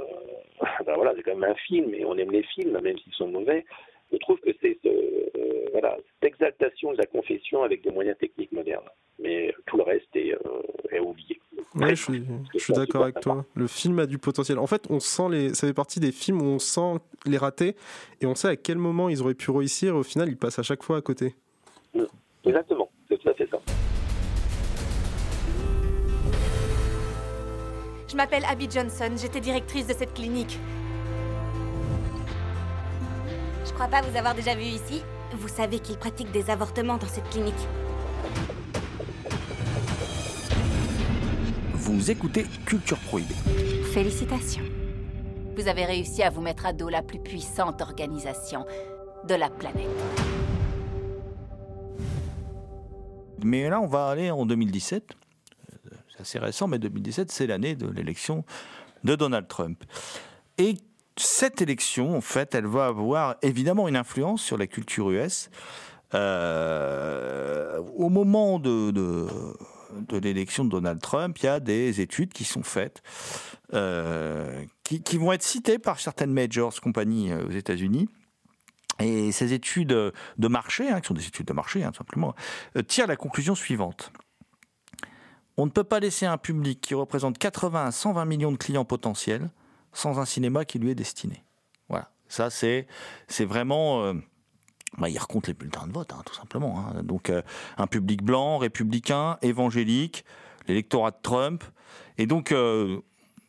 euh, ben voilà, c'est quand même un film, et on aime les films, même s'ils sont mauvais, je trouve que c'est ce, euh, voilà, cette exaltation de la confession avec des moyens techniques modernes. Mais tout le reste est, euh, est oublié. Ouais, je suis, je suis d'accord avec toi. Le film a du potentiel. En fait, on sent les, ça fait partie des films où on sent les ratés et on sait à quel moment ils auraient pu réussir. Et au final, ils passent à chaque fois à côté. Exactement, c'est tout à fait ça. Je m'appelle Abby Johnson, j'étais directrice de cette clinique. Je crois pas vous avoir déjà vu ici. Vous savez qu'ils pratiquent des avortements dans cette clinique. Vous écoutez Culture Prohibée. Félicitations. Vous avez réussi à vous mettre à dos la plus puissante organisation de la planète. Mais là, on va aller en deux mille dix-sept. C'est assez récent, mais deux mille dix-sept, c'est l'année de l'élection de Donald Trump. Et cette élection, en fait, elle va avoir évidemment une influence sur la culture U S. Euh, au moment de... de de l'élection de Donald Trump, il y a des études qui sont faites, euh, qui, qui vont être citées par certaines majors compagnies aux États-Unis. Et ces études de marché, hein, qui sont des études de marché, hein, tout simplement, euh, tirent la conclusion suivante. On ne peut pas laisser un public qui représente quatre-vingts à cent vingt millions de clients potentiels sans un cinéma qui lui est destiné. Voilà. Ça, c'est, c'est vraiment... Euh, Bah, il recompte les bulletins de vote, hein, tout simplement. Hein. Donc, euh, un public blanc, républicain, évangélique, l'électorat de Trump. Et donc, euh,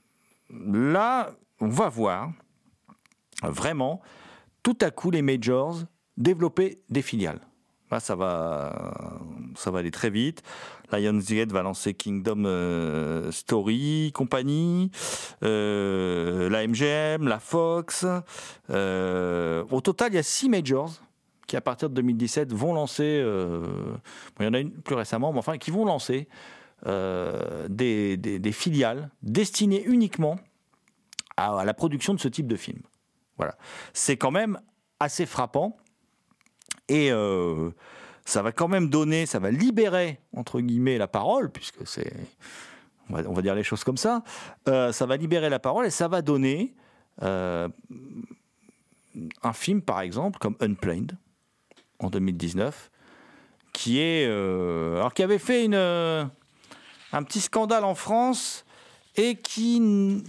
là, on va voir, vraiment, tout à coup, les majors développer des filiales. Là, ça va, ça va aller très vite. Lionsgate va lancer Kingdom euh, Story, compagnie, euh, la M G M, la Fox. Euh, au total, il y a six majors qui, à partir de deux mille dix-sept, vont lancer, euh, bon, il y en a une plus récemment, mais enfin, qui vont lancer euh, des, des, des filiales destinées uniquement à, à la production de ce type de film. Voilà. C'est quand même assez frappant et euh, ça va quand même donner, ça va libérer, entre guillemets, la parole, puisque c'est, on va, on va dire les choses comme ça, euh, ça va libérer la parole et ça va donner euh, un film, par exemple, comme Unplanned, en deux mille dix-neuf, qui est euh, alors qui avait fait une euh, un petit scandale en France et qui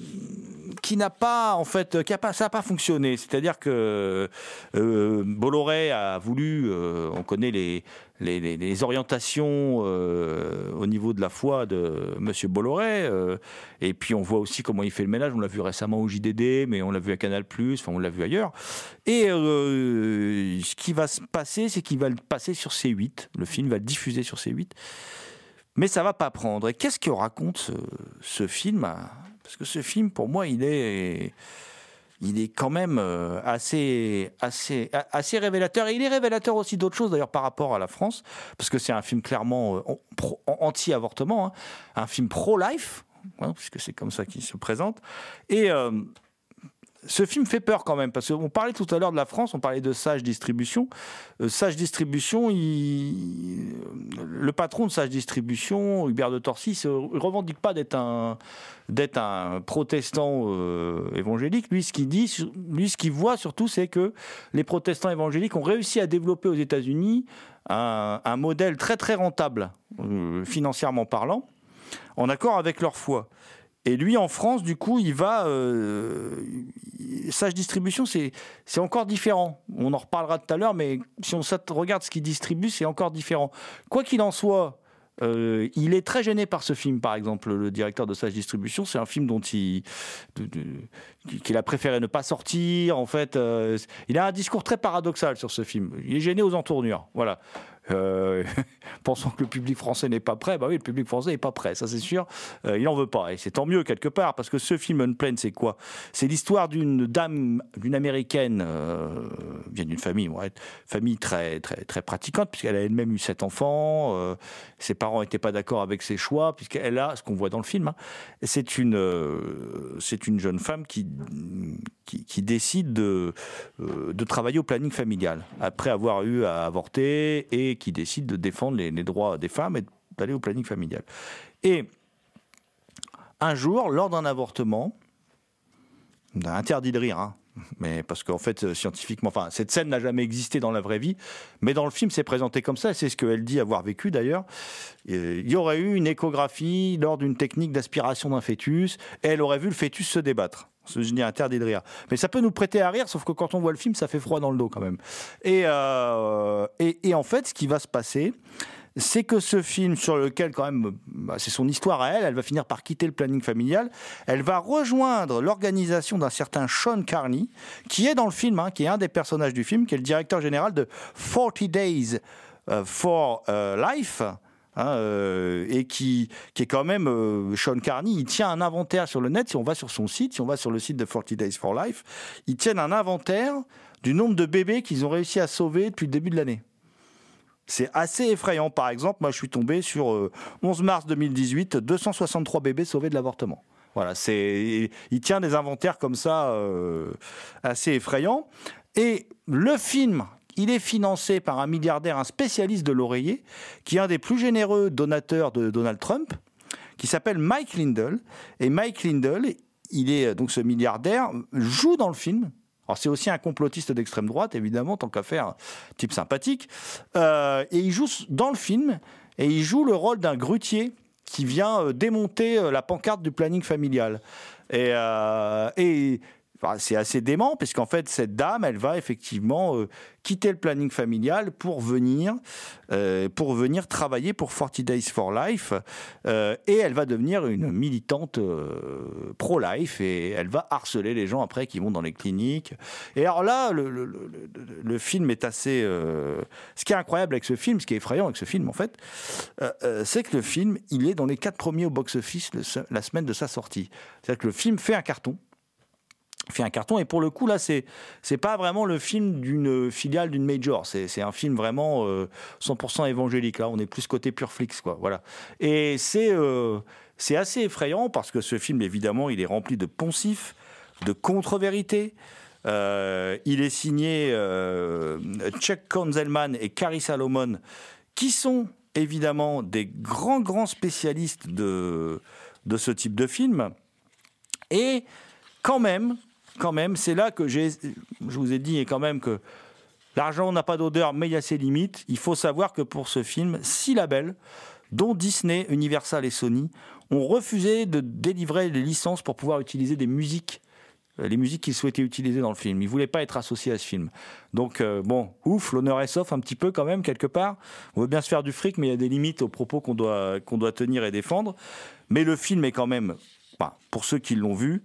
qui n'a pas en fait qui a pas ça n'a pas fonctionné. C'est-à-dire que euh, Bolloré a voulu, euh, on connaît les les, les, les orientations euh, au niveau de la foi de Monsieur Bolloré, euh, et puis on voit aussi comment il fait le ménage. On l'a vu récemment au J D D, mais on l'a vu à Canal plus, enfin on l'a vu ailleurs. Et euh, ce qui va se passer, c'est qu'il va le passer sur C huit. Le film va le diffuser sur C huit. Mais ça va pas prendre. Et qu'est-ce que raconte ce, ce film ? Parce que ce film, pour moi, il est, il est quand même assez, assez, assez révélateur. Et il est révélateur aussi d'autres choses, d'ailleurs, par rapport à la France, parce que c'est un film clairement anti-avortement, hein, un film pro-life, hein, puisque c'est comme ça qu'il se présente. Et euh, ce film fait peur quand même, parce qu'on parlait tout à l'heure de la France, on parlait de Sage Distribution. Euh, Sage Distribution, il... le patron de Sage Distribution, Hubert de Torcy, ne revendique pas d'être un, d'être un protestant euh, évangélique. Lui, ce qu'il dit, lui, ce qu'il voit surtout, c'est que les protestants évangéliques ont réussi à développer aux États-Unis un, un modèle très très rentable, euh, financièrement parlant, en accord avec leur foi. Et lui, en France, du coup, il va... Euh, Sage Distribution, c'est, c'est encore différent. On en reparlera tout à l'heure, mais si on regarde ce qu'il distribue, c'est encore différent. Quoi qu'il en soit, euh, il est très gêné par ce film, par exemple, le directeur de Sage Distribution. C'est un film dont il, de, de, qu'il a préféré ne pas sortir. En fait, euh, il a un discours très paradoxal sur ce film. Il est gêné aux entournures. Voilà. Euh, pensant que le public français n'est pas prêt, bah oui, le public français n'est pas prêt, ça c'est sûr. Euh, il n'en veut pas, et c'est tant mieux quelque part, parce que ce film Unplanned, c'est quoi ? C'est l'histoire d'une dame, d'une américaine, euh, vient d'une famille, ouais, famille très très très pratiquante, puisqu'elle a elle-même eu sept enfants. Euh, ses parents n'étaient pas d'accord avec ses choix, puisqu'elle a, ce qu'on voit dans le film, hein, c'est une euh, c'est une jeune femme qui qui, qui décide de euh, de travailler au planning familial après avoir eu à avorter, et qui décide de défendre les, les droits des femmes et d'aller au planning familial. Et un jour, lors d'un avortement, interdit de rire, hein, mais parce qu'en fait, scientifiquement, enfin, cette scène n'a jamais existé dans la vraie vie, mais dans le film, c'est présenté comme ça, et c'est ce qu'elle dit avoir vécu d'ailleurs. Il y aurait eu une échographie lors d'une technique d'aspiration d'un fœtus, et elle aurait vu le fœtus se débattre. Je dis interdit de rire. Mais ça peut nous prêter à rire, sauf que quand on voit le film, ça fait froid dans le dos quand même. Et, euh, et, et en fait, ce qui va se passer, c'est que ce film, sur lequel quand même, bah, c'est son histoire à elle, elle va finir par quitter le planning familial, elle va rejoindre l'organisation d'un certain Sean Carney, qui est dans le film, hein, qui est un des personnages du film, qui est le directeur général de forty days for Life, hein, euh, et qui, qui est quand même, euh, Sean Carney, il tient un inventaire sur le net, si on va sur son site, si on va sur le site de forty days for Life, ils tiennent un inventaire du nombre de bébés qu'ils ont réussi à sauver depuis le début de l'année. C'est assez effrayant. Par exemple, moi, je suis tombé sur euh, onze mars deux mille dix-huit, deux cent soixante-trois bébés sauvés de l'avortement. Voilà, c'est, il tient des inventaires comme ça euh, assez effrayants. Et le film, il est financé par un milliardaire, un spécialiste de l'oreiller, qui est un des plus généreux donateurs de Donald Trump, qui s'appelle Mike Lindell. Et Mike Lindell, il est donc ce milliardaire, joue dans le film. Alors c'est aussi un complotiste d'extrême droite, évidemment, tant qu'à faire, type sympathique. Euh, et il joue dans le film, et il joue le rôle d'un grutier qui vient euh, démonter euh, la pancarte du planning familial. Et, euh, et enfin, c'est assez dément, puisqu'en fait, cette dame, elle va effectivement euh, quitter le planning familial pour venir, euh, pour venir travailler pour forty days for Life. Euh, et elle va devenir une militante euh, pro-life, et elle va harceler les gens après qui vont dans les cliniques. Et alors là, le, le, le, le film est assez... Euh, ce qui est incroyable avec ce film, ce qui est effrayant avec ce film, en fait, euh, euh, c'est que le film, il est dans les quatre premiers au box-office le, la semaine de sa sortie. C'est-à-dire que le film fait un carton. fait un carton, et pour le coup là c'est c'est pas vraiment le film d'une filiale d'une major, c'est c'est un film vraiment euh, cent pour cent évangélique. Là on est plus côté pure flix, quoi, voilà. Et c'est euh, c'est assez effrayant parce que ce film, évidemment, il est rempli de poncifs, de contre-vérités. Euh, il est signé euh, Chuck Konzelman et Carrie Salomon, qui sont évidemment des grands grands spécialistes de de ce type de film. Et quand même Quand même, c'est là que j'ai, je vous ai dit quand même que l'argent n'a pas d'odeur, mais il y a ses limites. Il faut savoir que pour ce film, six labels, dont Disney, Universal et Sony, ont refusé de délivrer les licences pour pouvoir utiliser des musiques, les musiques qu'ils souhaitaient utiliser dans le film. Ils ne voulaient pas être associés à ce film. Donc, euh, bon, ouf, l'honneur est sauf un petit peu quand même, quelque part. On veut bien se faire du fric, mais il y a des limites aux propos qu'on doit, qu'on doit tenir et défendre. Mais le film est quand même, enfin, pour ceux qui l'ont vu,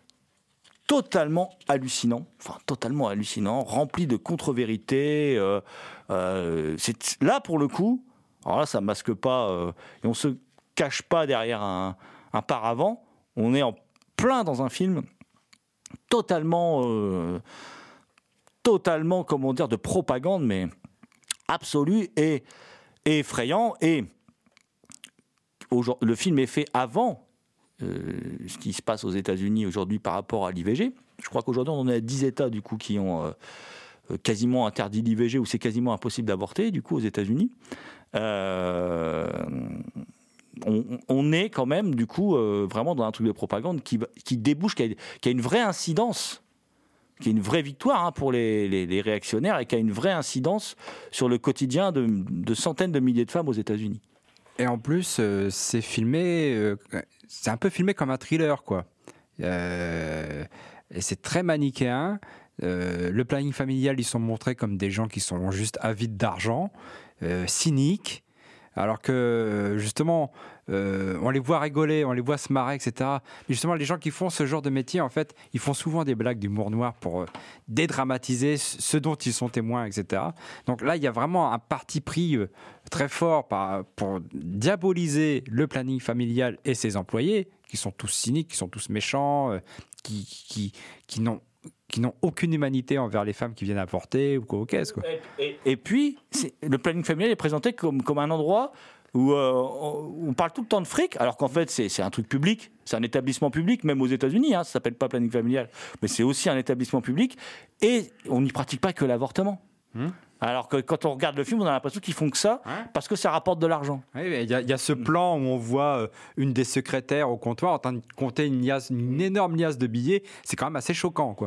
totalement hallucinant, enfin totalement hallucinant, rempli de contre-vérités. Euh, euh, c'est, là, pour le coup, alors là, ça masque pas, euh, et on se cache pas derrière un, un paravent. On est en plein dans un film totalement, euh, totalement, comment dire, de propagande, mais absolue et, et effrayant. Et le film est fait avant Euh, ce qui se passe aux États-Unis aujourd'hui par rapport à l'I V G. Je crois qu'aujourd'hui, on en a dix États du coup, qui ont euh, quasiment interdit l'I V G, où c'est quasiment impossible d'avorter, du coup, aux États-Unis. Euh, on, on est quand même, du coup, euh, vraiment dans un truc de propagande qui, qui débouche, qui a, qui a une vraie incidence, qui est une vraie victoire, hein, pour les, les, les réactionnaires, et qui a une vraie incidence sur le quotidien de, de centaines de milliers de femmes aux États-Unis. Et en plus, euh, c'est filmé, euh, c'est un peu filmé comme un thriller, quoi. Euh, et c'est très manichéen. Euh, le planning familial, ils sont montrés comme des gens qui sont juste avides d'argent, euh, cyniques, alors que justement, euh, on les voit rigoler, on les voit se marrer, et cetera. Mais justement, les gens qui font ce genre de métier, en fait, ils font souvent des blagues d'humour noir pour euh, dédramatiser ce dont ils sont témoins, et cetera. Donc là, il y a vraiment un parti pris euh, très fort par, pour diaboliser le planning familial et ses employés, qui sont tous cyniques, qui sont tous méchants, euh, qui, qui, qui n'ont qui n'ont aucune humanité envers les femmes qui viennent avorter ou quoi au caisse, quoi. Et, et, et puis, c'est, le planning familial est présenté comme, comme un endroit où euh, on, on parle tout le temps de fric, alors qu'en fait, c'est, c'est un truc public, c'est un établissement public, même aux États-Unis, hein, ça ne s'appelle pas planning familial, mais c'est aussi un établissement public, et on n'y pratique pas que l'avortement. Mmh. Alors que quand on regarde le film, on a l'impression qu'ils font que ça, hein, parce que ça rapporte de l'argent. Il oui, y, y a ce plan où on voit une des secrétaires au comptoir en train de compter une, liasse, une énorme liasse de billets. C'est quand même assez choquant, quoi.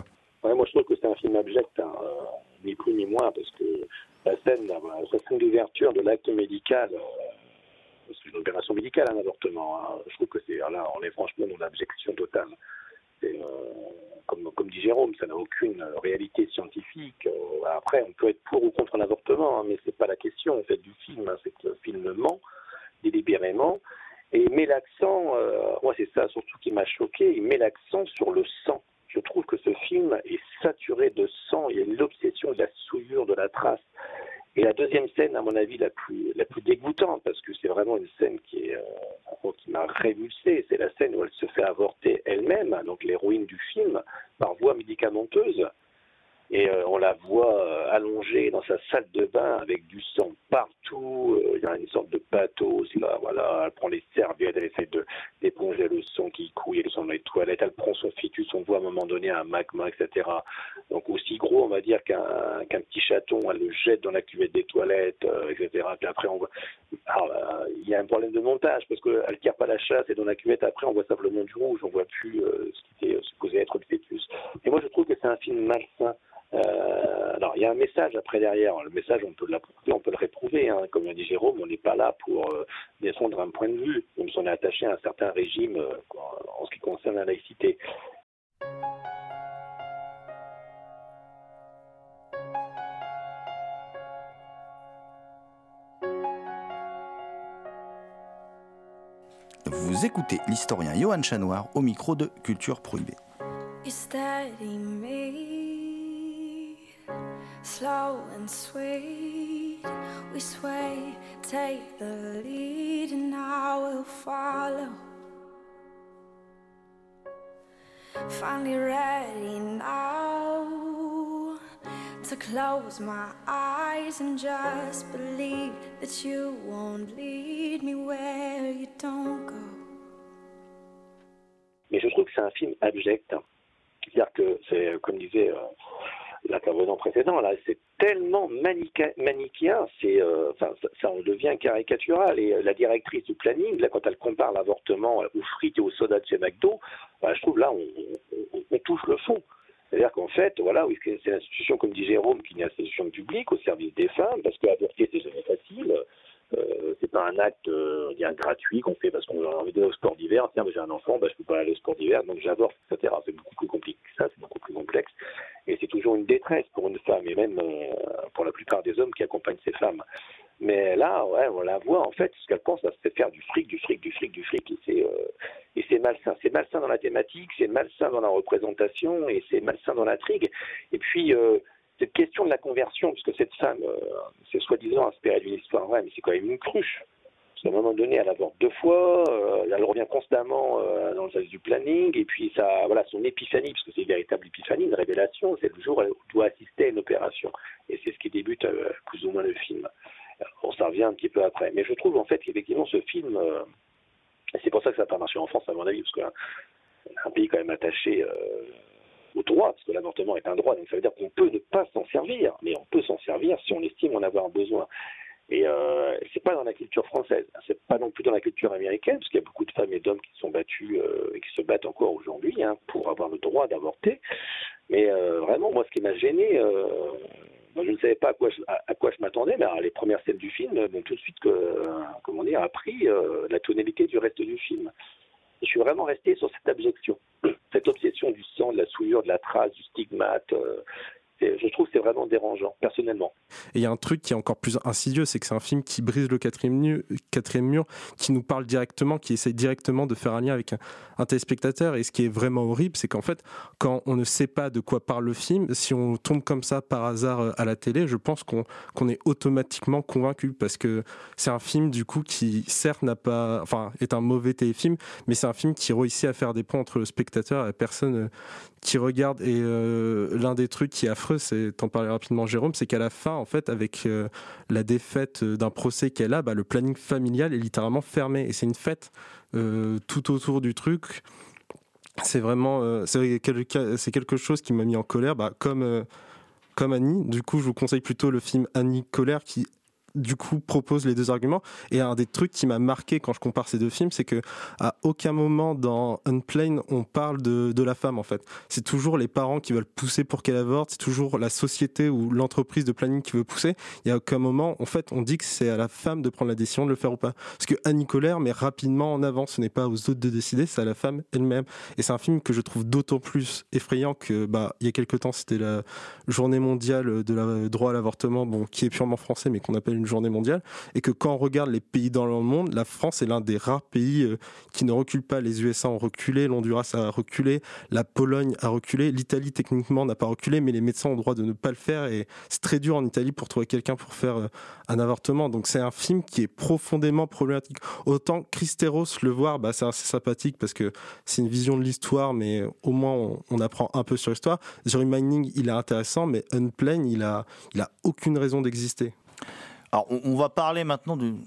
Ouais, moi, je trouve que c'est un film abject, hein, euh, ni plus ni moins, parce que la scène, la, la scène d'ouverture de l'acte médical, euh, c'est une opération médicale, un avortement. Hein, je trouve que c'est là, on est franchement dans l'abjection totale. C'est, euh, comme, comme dit Jérôme, ça n'a aucune réalité scientifique. Euh, après, on peut être pour ou contre l'avortement, hein, mais c'est pas la question en fait du film. Hein, c'est que le film ment délibérément et il met l'accent. Euh, moi, c'est ça surtout qui m'a choqué. Il met l'accent sur le sang. Je trouve que ce film est saturé de sang. Il y a une obsession de la souillure, de la trace. Et la deuxième scène, à mon avis, la plus, la plus dégoûtante, parce que c'est vraiment une scène qui, est, euh, qui m'a révulsé, c'est la scène où elle se fait avorter elle-même, donc l'héroïne du film, par voie médicamenteuse. Et euh, on la voit euh, allongée dans sa salle de bain avec du sang partout. Euh, il y a une sorte de pathos. Là, voilà, elle prend les serviettes, elle essaie de, d'éponger le sang qui couille, le sang dans les toilettes. Elle prend son fœtus, on voit à un moment donné un magma, et cetera. Donc aussi gros, on va dire, qu'un, qu'un petit chaton. Elle le jette dans la cuvette des toilettes, euh, et cetera. Puis après, on voit... Alors, euh, il y a un problème de montage parce qu'elle ne tire pas la chasse et dans la cuvette, après, on voit simplement du rouge. On ne voit plus euh, ce qui était supposé être le fœtus. Et moi, je trouve que c'est un film malsain. Euh, alors il y a un message après derrière. Le message on peut l'approuver, on peut le réprouver. Hein. Comme l'a dit Jérôme, on n'est pas là pour euh, défendre un point de vue. Même si on est attaché à un certain régime euh, en ce qui concerne la laïcité. Vous écoutez l'historien Johan Chanoir au micro de Culture Prohibée. Slow and sweet, we sway, take the lead, and I will follow. Finally ready now to close my eyes and just believe that you won't lead me where you don't go. Mais je trouve que c'est un film abject. C'est-à-dire que c'est, comme disait euh, l'intervenant précédent, là, c'est tellement manica- manichéen, c'est, euh, enfin, ça, ça en devient caricatural. Et euh, la directrice du planning, là, quand elle compare l'avortement aux frites et aux sodas de chez McDo, bah, je trouve là, on, on, on touche le fond. C'est-à-dire qu'en fait, voilà, oui, c'est une institution, comme dit Jérôme, qui est une institution publique au service des femmes, parce qu'avorter, c'est jamais facile. Euh, c'est pas un acte euh, bien gratuit qu'on fait parce qu'on a envie d'aller au sport d'hiver. Tiens, bah, j'ai un enfant, bah, je peux pas aller au sport d'hiver, donc j'avorte, et cetera. C'est beaucoup plus compliqué que ça, c'est beaucoup plus complexe. Et c'est toujours une détresse pour une femme, et même euh, pour la plupart des hommes qui accompagnent ces femmes. Mais là, ouais, on la voit, en fait, ce qu'elle pense, c'est faire du fric, du fric, du fric, du fric. Et c'est, euh, et c'est malsain. C'est malsain dans la thématique, c'est malsain dans la représentation, et c'est malsain dans l'intrigue. Et puis... Euh, cette question de la conversion, puisque cette femme, euh, c'est soi-disant inspirée d'une histoire vraie, mais c'est quand même une cruche. Parce qu'à un moment donné, elle avorte deux fois, euh, elle revient constamment euh, dans le service du planning, et puis ça, voilà, son épiphanie, parce que c'est une véritable épiphanie, une révélation, c'est le jour où elle doit assister à une opération. Et c'est ce qui débute euh, plus ou moins le film. Bon, ça revient un petit peu après. Mais je trouve en fait qu'effectivement ce film, euh, et c'est pour ça que ça n'a pas marché en France à mon avis, parce qu'un un pays quand même attaché... Euh, au droit, parce que l'avortement est un droit, donc ça veut dire qu'on peut ne pas s'en servir, mais on peut s'en servir si on estime en avoir besoin. Et euh, c'est pas dans la culture française, c'est pas non plus dans la culture américaine, parce qu'il y a beaucoup de femmes et d'hommes qui se sont battus euh, et qui se battent encore aujourd'hui hein, pour avoir le droit d'avorter. Mais euh, vraiment, moi, ce qui m'a gêné, euh, moi, je ne savais pas à quoi je, à, à quoi je m'attendais, mais alors, les premières scènes du film m'ont tout de suite, que, euh, comment dire, appris euh, la tonalité du reste du film. Je suis vraiment resté sur cette abjection, cette obsession du sang, de la souillure, de la trace, du stigmate. Euh, je trouve que c'est vraiment dérangeant, personnellement. Et il y a un truc qui est encore plus insidieux, c'est que c'est un film qui brise le quatrième mur, quatrième mur, qui nous parle directement, qui essaie directement de faire un lien avec un, un téléspectateur. Et ce qui est vraiment horrible, c'est qu'en fait, quand on ne sait pas de quoi parle le film, si on tombe comme ça par hasard à la télé, je pense qu'on, qu'on est automatiquement convaincu, parce que c'est un film du coup qui certes n'a pas, enfin est un mauvais téléfilm, mais c'est un film qui réussit à faire des ponts entre le spectateur et la personne qui regarde. Et euh, l'un des trucs qui est affreux, c'est, t'en parlais rapidement Jérôme, c'est qu'à la fin, en fait, avec euh, la défaite d'un procès qu'elle a, bah, le planning familial est littéralement fermé, et c'est une fête euh, tout autour du truc. C'est vraiment, euh, c'est, quelque, c'est quelque chose qui m'a mis en colère, bah, comme, euh, comme Annie. Du coup, je vous conseille plutôt le film Annie Colère, qui du coup propose les deux arguments. Et un des trucs qui m'a marqué quand je compare ces deux films, c'est que à aucun moment dans Unplanned on parle de, de la femme en fait. C'est toujours les parents qui veulent pousser pour qu'elle avorte, c'est toujours la société ou l'entreprise de planning qui veut pousser. Il y a aucun moment, en fait, on dit que c'est à la femme de prendre la décision de le faire ou pas. Parce que Annie Colère met rapidement en avant, ce n'est pas aux autres de décider, c'est à la femme elle-même. Et c'est un film que je trouve d'autant plus effrayant que, bah, il y a quelques temps, c'était la journée mondiale de la droit à l'avortement, bon, qui est purement français, mais qu'on appelle une journée mondiale. Et que quand on regarde les pays dans le monde, la France est l'un des rares pays euh, qui ne recule pas. Les U S A ont reculé, l'Honduras a reculé, la Pologne a reculé, l'Italie techniquement n'a pas reculé, mais les médecins ont le droit de ne pas le faire. Et c'est très dur en Italie pour trouver quelqu'un pour faire euh, un avortement. Donc c'est un film qui est profondément problématique. Autant Christeros, le voir, bah, c'est assez sympathique parce que c'est une vision de l'histoire, mais au moins on, on apprend un peu sur l'histoire. The Remaining, il est intéressant, mais Unplanned, il a, il a aucune raison d'exister. Alors on, on va parler maintenant de,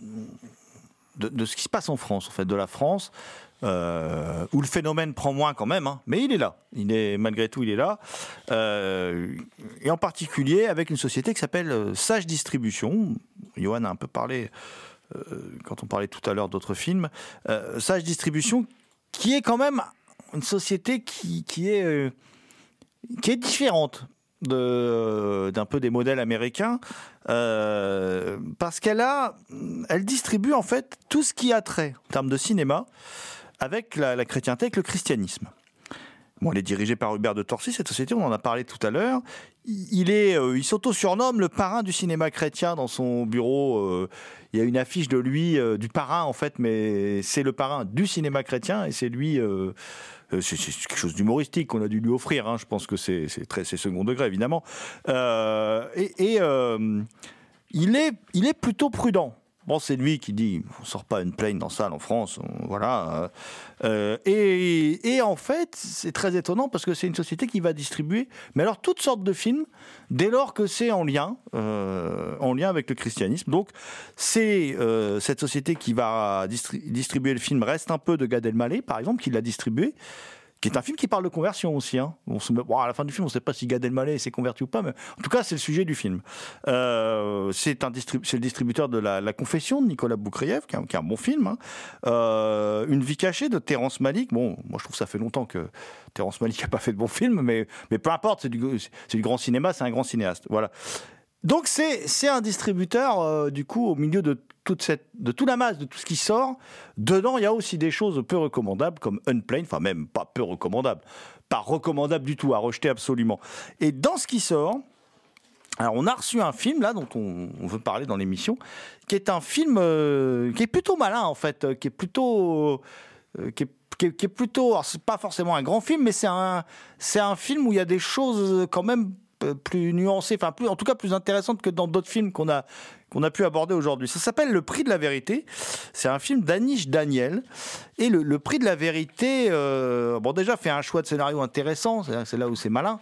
de, de ce qui se passe en France, en fait, de la France. Euh, où le phénomène prend moins quand même, hein, mais il est là. Il est, malgré tout, il est là. Euh, et en particulier avec une société qui s'appelle euh, Sage Distribution. Johan a un peu parlé, euh, quand on parlait tout à l'heure d'autres films. Euh, Sage Distribution, qui est quand même une société qui, qui, est, euh, qui est différente de, d'un peu des modèles américains, euh, parce qu'elle a, elle distribue en fait tout ce qui a trait en termes de cinéma avec la, la chrétienté, avec le christianisme. Bon, elle est dirigée par Hubert de Torcy, cette société, on en a parlé tout à l'heure. Il, est, euh, il s'auto-surnomme le parrain du cinéma chrétien dans son bureau. Euh, il y a une affiche de lui, euh, du parrain en fait, mais c'est le parrain du cinéma chrétien et c'est lui... Euh, c'est, c'est quelque chose d'humoristique qu'on a dû lui offrir, hein. Je pense que c'est, c'est, très, c'est second degré, évidemment. Euh, et et euh, il, est, il est plutôt prudent. Bon, c'est lui qui dit on sort pas une plane dans salle en France, on, voilà. Euh, et, et en fait, c'est très étonnant parce que c'est une société qui va distribuer, mais alors toutes sortes de films, dès lors que c'est en lien, euh, en lien avec le christianisme. Donc, c'est euh, cette société qui va distri- distribuer le film Reste un peu de Gad Elmaleh, par exemple, qui l'a distribué. Qui est un film qui parle de conversion aussi. Hein. On se met, bon, à la fin du film, on ne sait pas si Gad Elmaleh s'est converti ou pas, mais en tout cas, c'est le sujet du film. Euh, c'est, un distrib- c'est le distributeur de la, la Confession de Nicolas Boukrieff, qui est un, qui est un bon film. Hein. Euh, Une vie cachée de Terrence Malick. Bon, moi, je trouve que ça fait longtemps que Terrence Malick n'a pas fait de bons films, mais, mais peu importe, c'est du, c'est du grand cinéma, c'est un grand cinéaste. Voilà. Donc, c'est, c'est un distributeur, euh, du coup, au milieu de toute cette, de toute la masse, de tout ce qui sort. Dedans, il y a aussi des choses peu recommandables, comme Unplanned, enfin même pas peu recommandables, pas recommandables du tout, à rejeter absolument. Et dans ce qui sort, alors on a reçu un film, là, dont on, on veut parler dans l'émission, qui est un film euh, qui est plutôt malin, en fait, euh, qui est plutôt... Euh, qui est Qui est, qui est plutôt, alors c'est pas forcément un grand film, mais c'est un, c'est un film où il y a des choses quand même plus nuancées, enfin plus, en tout cas plus intéressantes que dans d'autres films qu'on a, qu'on a pu aborder aujourd'hui. Ça s'appelle Le Prix de la Vérité. C'est un film d'Anish Daniel. Et le, le Prix de la Vérité, euh, bon déjà fait un choix de scénario intéressant, c'est, c'est là où c'est malin.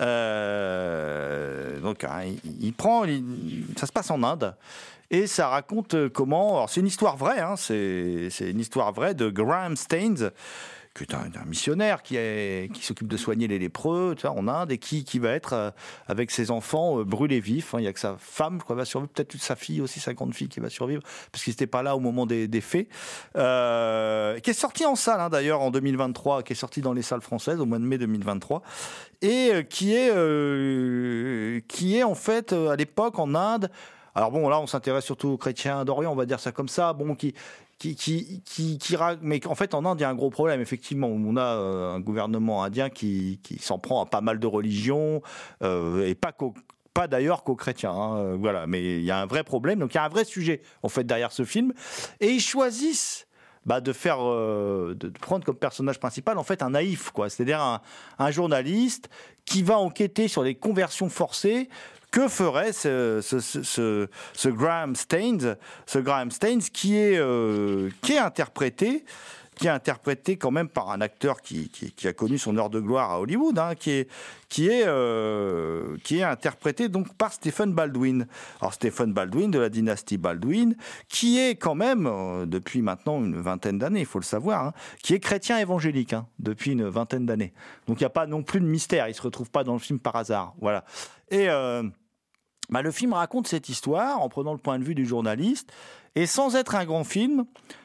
Euh, donc hein, il, il prend, il, ça se passe en Inde. Et ça raconte comment... Alors c'est une histoire vraie, hein, c'est, c'est une histoire vraie de Graham Staines, qui est un, un missionnaire qui, est, qui s'occupe de soigner les lépreux, tu vois, en Inde, et qui, qui va être, euh, avec ses enfants, euh, brûlés vifs. Hein. Il n'y a que sa femme qui va survivre, peut-être sa fille aussi, sa grande fille qui va survivre, parce qu'ils n'étaient pas là au moment des, des faits. Euh, qui est sorti en salle, hein, d'ailleurs, en deux mille vingt-trois, qui est sorti dans les salles françaises au mois de mai deux mille vingt-trois, et euh, qui, est, euh, qui est, en fait, euh, à l'époque, en Inde... Alors bon, là, on s'intéresse surtout aux chrétiens d'Orient, on va dire ça comme ça, bon, qui... Qui, qui, qui, qui, mais en fait, en Inde, il y a un gros problème, effectivement. On a euh, un gouvernement indien qui, qui s'en prend à pas mal de religions, euh, et pas, qu'au, pas d'ailleurs qu'aux chrétiens. Hein, voilà. Mais il y a un vrai problème. Donc, il y a un vrai sujet, en fait, derrière ce film. Et ils choisissent bah, de, faire, euh, de prendre comme personnage principal, en fait, un naïf, quoi. C'est-à-dire un, un journaliste qui va enquêter sur les conversions forcées. Que ferait ce, ce, ce, ce Graham Staines, ce Graham Staines qui est, euh, qui est interprété, qui est interprété quand même par un acteur qui, qui, qui a connu son heure de gloire à Hollywood, hein, qui est, qui est, euh, qui est interprété donc par Stephen Baldwin. Alors Stephen Baldwin de la dynastie Baldwin, qui est quand même euh, depuis maintenant une vingtaine d'années, il faut le savoir, hein, qui est chrétien évangélique hein, depuis une vingtaine d'années. Donc il n'y a pas non plus de mystère, il se retrouve pas dans le film par hasard, voilà. Et euh, Bah, le film raconte cette histoire en prenant le point de vue du journaliste, et sans être un grand film,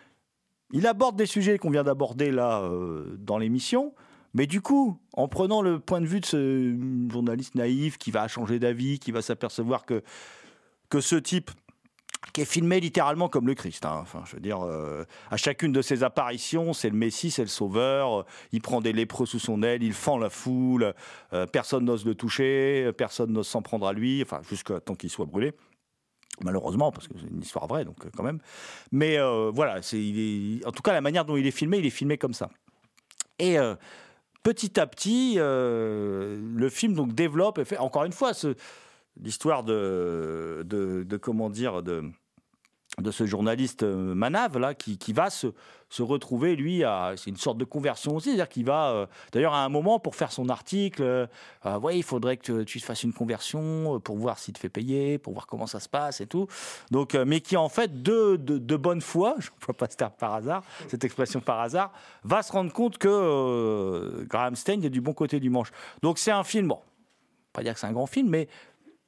il aborde des sujets qu'on vient d'aborder là euh, dans l'émission, mais du coup, en prenant le point de vue de ce journaliste naïf qui va changer d'avis, qui va s'apercevoir que, que ce type qui est filmé littéralement comme le Christ, hein. Enfin, je veux dire, euh, à chacune de ses apparitions, c'est le Messie, c'est le Sauveur, euh, il prend des lépreux sous son aile, il fend la foule, euh, personne n'ose le toucher, personne n'ose s'en prendre à lui, enfin, jusqu'à temps qu'il soit brûlé. Malheureusement, parce que c'est une histoire vraie, donc euh, quand même. Mais euh, voilà, c'est, il est, en tout cas, la manière dont il est filmé, il est filmé comme ça. Et euh, petit à petit, euh, le film donc développe et fait, encore une fois, ce, l'histoire de, de, de comment dire, de, de ce journaliste Manav là, qui, qui va se, se retrouver, lui, à, c'est une sorte de conversion aussi, c'est-à-dire qu'il va, euh, d'ailleurs, à un moment, pour faire son article, euh, euh, ouais, il faudrait que tu, tu fasses une conversion pour voir s'il te fait payer, pour voir comment ça se passe et tout. Donc, euh, mais qui, en fait, de, de, de bonne foi, je ne vois pas ce terme par hasard, cette expression par hasard, va se rendre compte que euh, Graham Stein est du bon côté du manche. Donc, c'est un film, bon, pas dire que c'est un grand film, mais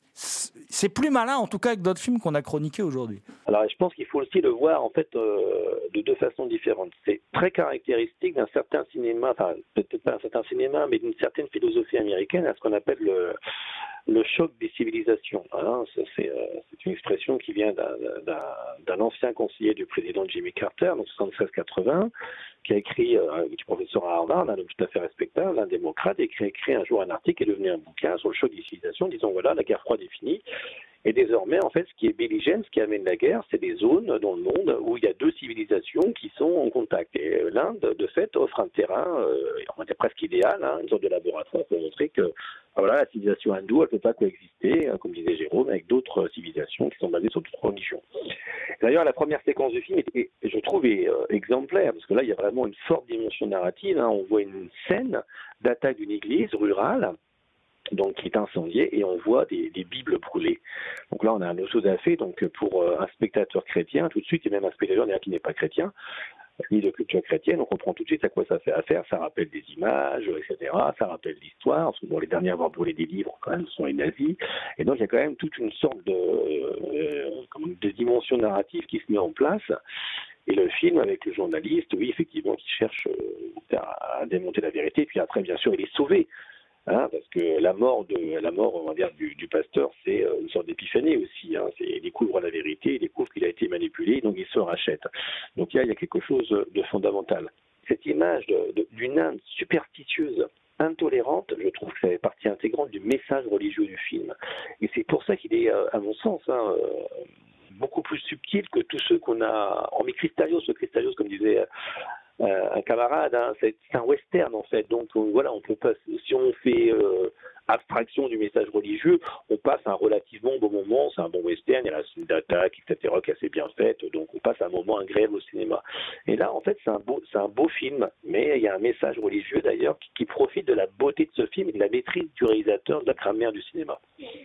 c'est plus malin, en tout cas, que d'autres films qu'on a chroniqués aujourd'hui. Alors, je pense qu'il faut aussi le voir, en fait, euh, de deux façons différentes. C'est très caractéristique d'un certain cinéma, enfin, peut-être pas un certain cinéma, mais d'une certaine philosophie américaine, à ce qu'on appelle le, le choc des civilisations. Hein, ça, c'est, euh, c'est une expression qui vient d'un, d'un, d'un ancien conseiller du président Jimmy Carter, donc soixante-seize quatre-vingts, qui a écrit, euh, qui est professeur à Harvard, un homme tout à fait respectable, un démocrate, et qui a écrit un jour un article qui est devenu un bouquin sur le choc des civilisations, disant voilà, la guerre froide est finie. Et désormais, en fait, ce qui est belligène, ce qui amène la guerre, c'est des zones dans le monde où il y a deux civilisations qui sont en contact. Et l'Inde, de fait, offre un terrain, euh, on va dire presque idéal, hein, une sorte de laboratoire pour montrer que voilà, la civilisation hindoue, elle ne peut pas coexister, hein, comme disait Jérôme, avec d'autres civilisations qui sont basées sur d'autres religions. D'ailleurs, la première séquence du film, est, est, je trouve, est euh, exemplaire, parce que là, il y a vraiment une forte dimension narrative. Hein. On voit une scène d'attaque d'une église rurale, donc qui est incendiée, et on voit des, des bibles brûlées. Donc là, on a autre chose à faire. Donc pour euh, un spectateur chrétien, tout de suite, et même un spectateur qui n'est pas chrétien, ni de culture chrétienne, on comprend tout de suite à quoi ça fait affaire. Ça rappelle des images, et cetera. Ça rappelle l'histoire. Parce que bon, les derniers à avoir brûlé des livres, quand même, sont les nazis. Et donc, il y a quand même toute une sorte de, euh, de dimension narrative qui se met en place. Et le film, avec le journaliste, oui, effectivement, qui cherche euh, à, à démonter la vérité. Et puis après, bien sûr, il est sauvé. Hein, parce que la mort, de, la mort on va dire, du, du pasteur, c'est une sorte d'épiphanie aussi. Hein, c'est, il découvre la vérité, il découvre qu'il a été manipulé, donc il se rachète. Donc il y a, il y a quelque chose de fondamental. Cette image de, de, d'une Inde superstitieuse, intolérante, je trouve que ça fait partie intégrante du message religieux du film. Et c'est pour ça qu'il est, à mon sens, hein, beaucoup plus subtil que tous ceux qu'on a... En Christalios, le Christalios, comme disait... Euh, un camarade, hein, c'est, c'est un western en fait, donc euh, voilà, on peut pas, si on fait euh, abstraction du message religieux, on passe un relativement bon moment, c'est un bon western, il y a la scène d'attaque, et cetera, qui est assez bien faite, donc on passe un moment agréable au cinéma. Et là, en fait, c'est un beau, c'est un beau film, mais il y a un message religieux d'ailleurs qui, qui profite de la beauté de ce film et de la maîtrise du réalisateur, de la grammaire du cinéma.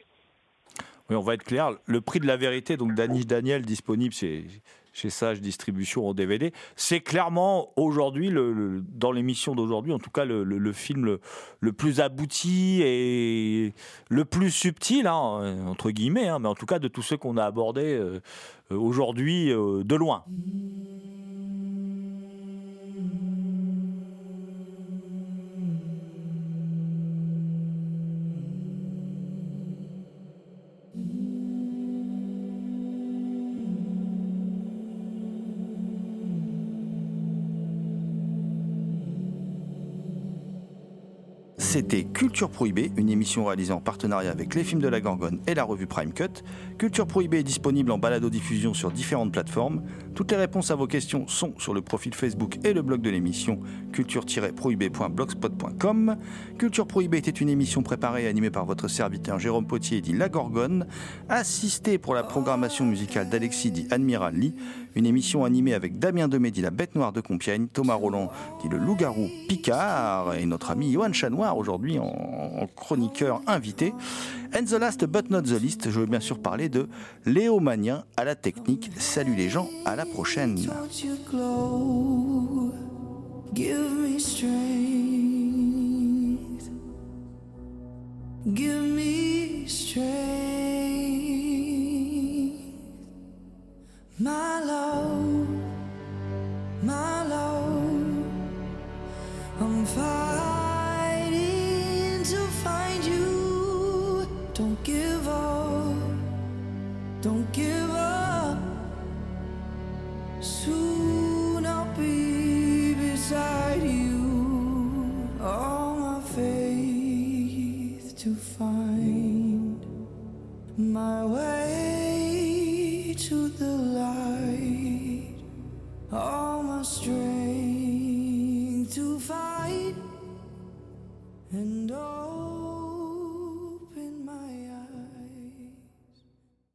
Oui, on va être clair, le prix de la vérité, donc d'Anish Daniel, disponible chez, chez Sage Distribution en D V D, c'est clairement aujourd'hui, le, le, dans l'émission d'aujourd'hui, en tout cas le, le, le film le, le plus abouti et le plus subtil, hein, entre guillemets, hein, mais en tout cas de tous ceux qu'on a abordés euh, aujourd'hui euh, de loin. C'était Culture Prohibée, une émission réalisée en partenariat avec les films de la Gorgone et la revue Prime Cut. Culture Prohibée est disponible en balado-diffusion sur différentes plateformes. Toutes les réponses à vos questions sont sur le profil Facebook et le blog de l'émission culture tiret prohibée point blogspot point com. Culture Prohibée était une émission préparée et animée par votre serviteur Jérôme Potier dit La Gorgone, assisté pour la programmation musicale d'Alexis dit Admiral Lee, une émission animée avec Damien Demey dit La Bête Noire de Compiègne, Thomas Roland dit Le Loup-Garou Picard et notre ami Johan Chanoir aujourd'hui en, en chroniqueur invité. And the last but not the least, je veux bien sûr parler de Léo Magnien à la technique. Salut les gens, à la prochaine. Give me strength. Give me strength. Don't give up, don't give up. Soon I'll be beside you. All my faith to find my way to the light.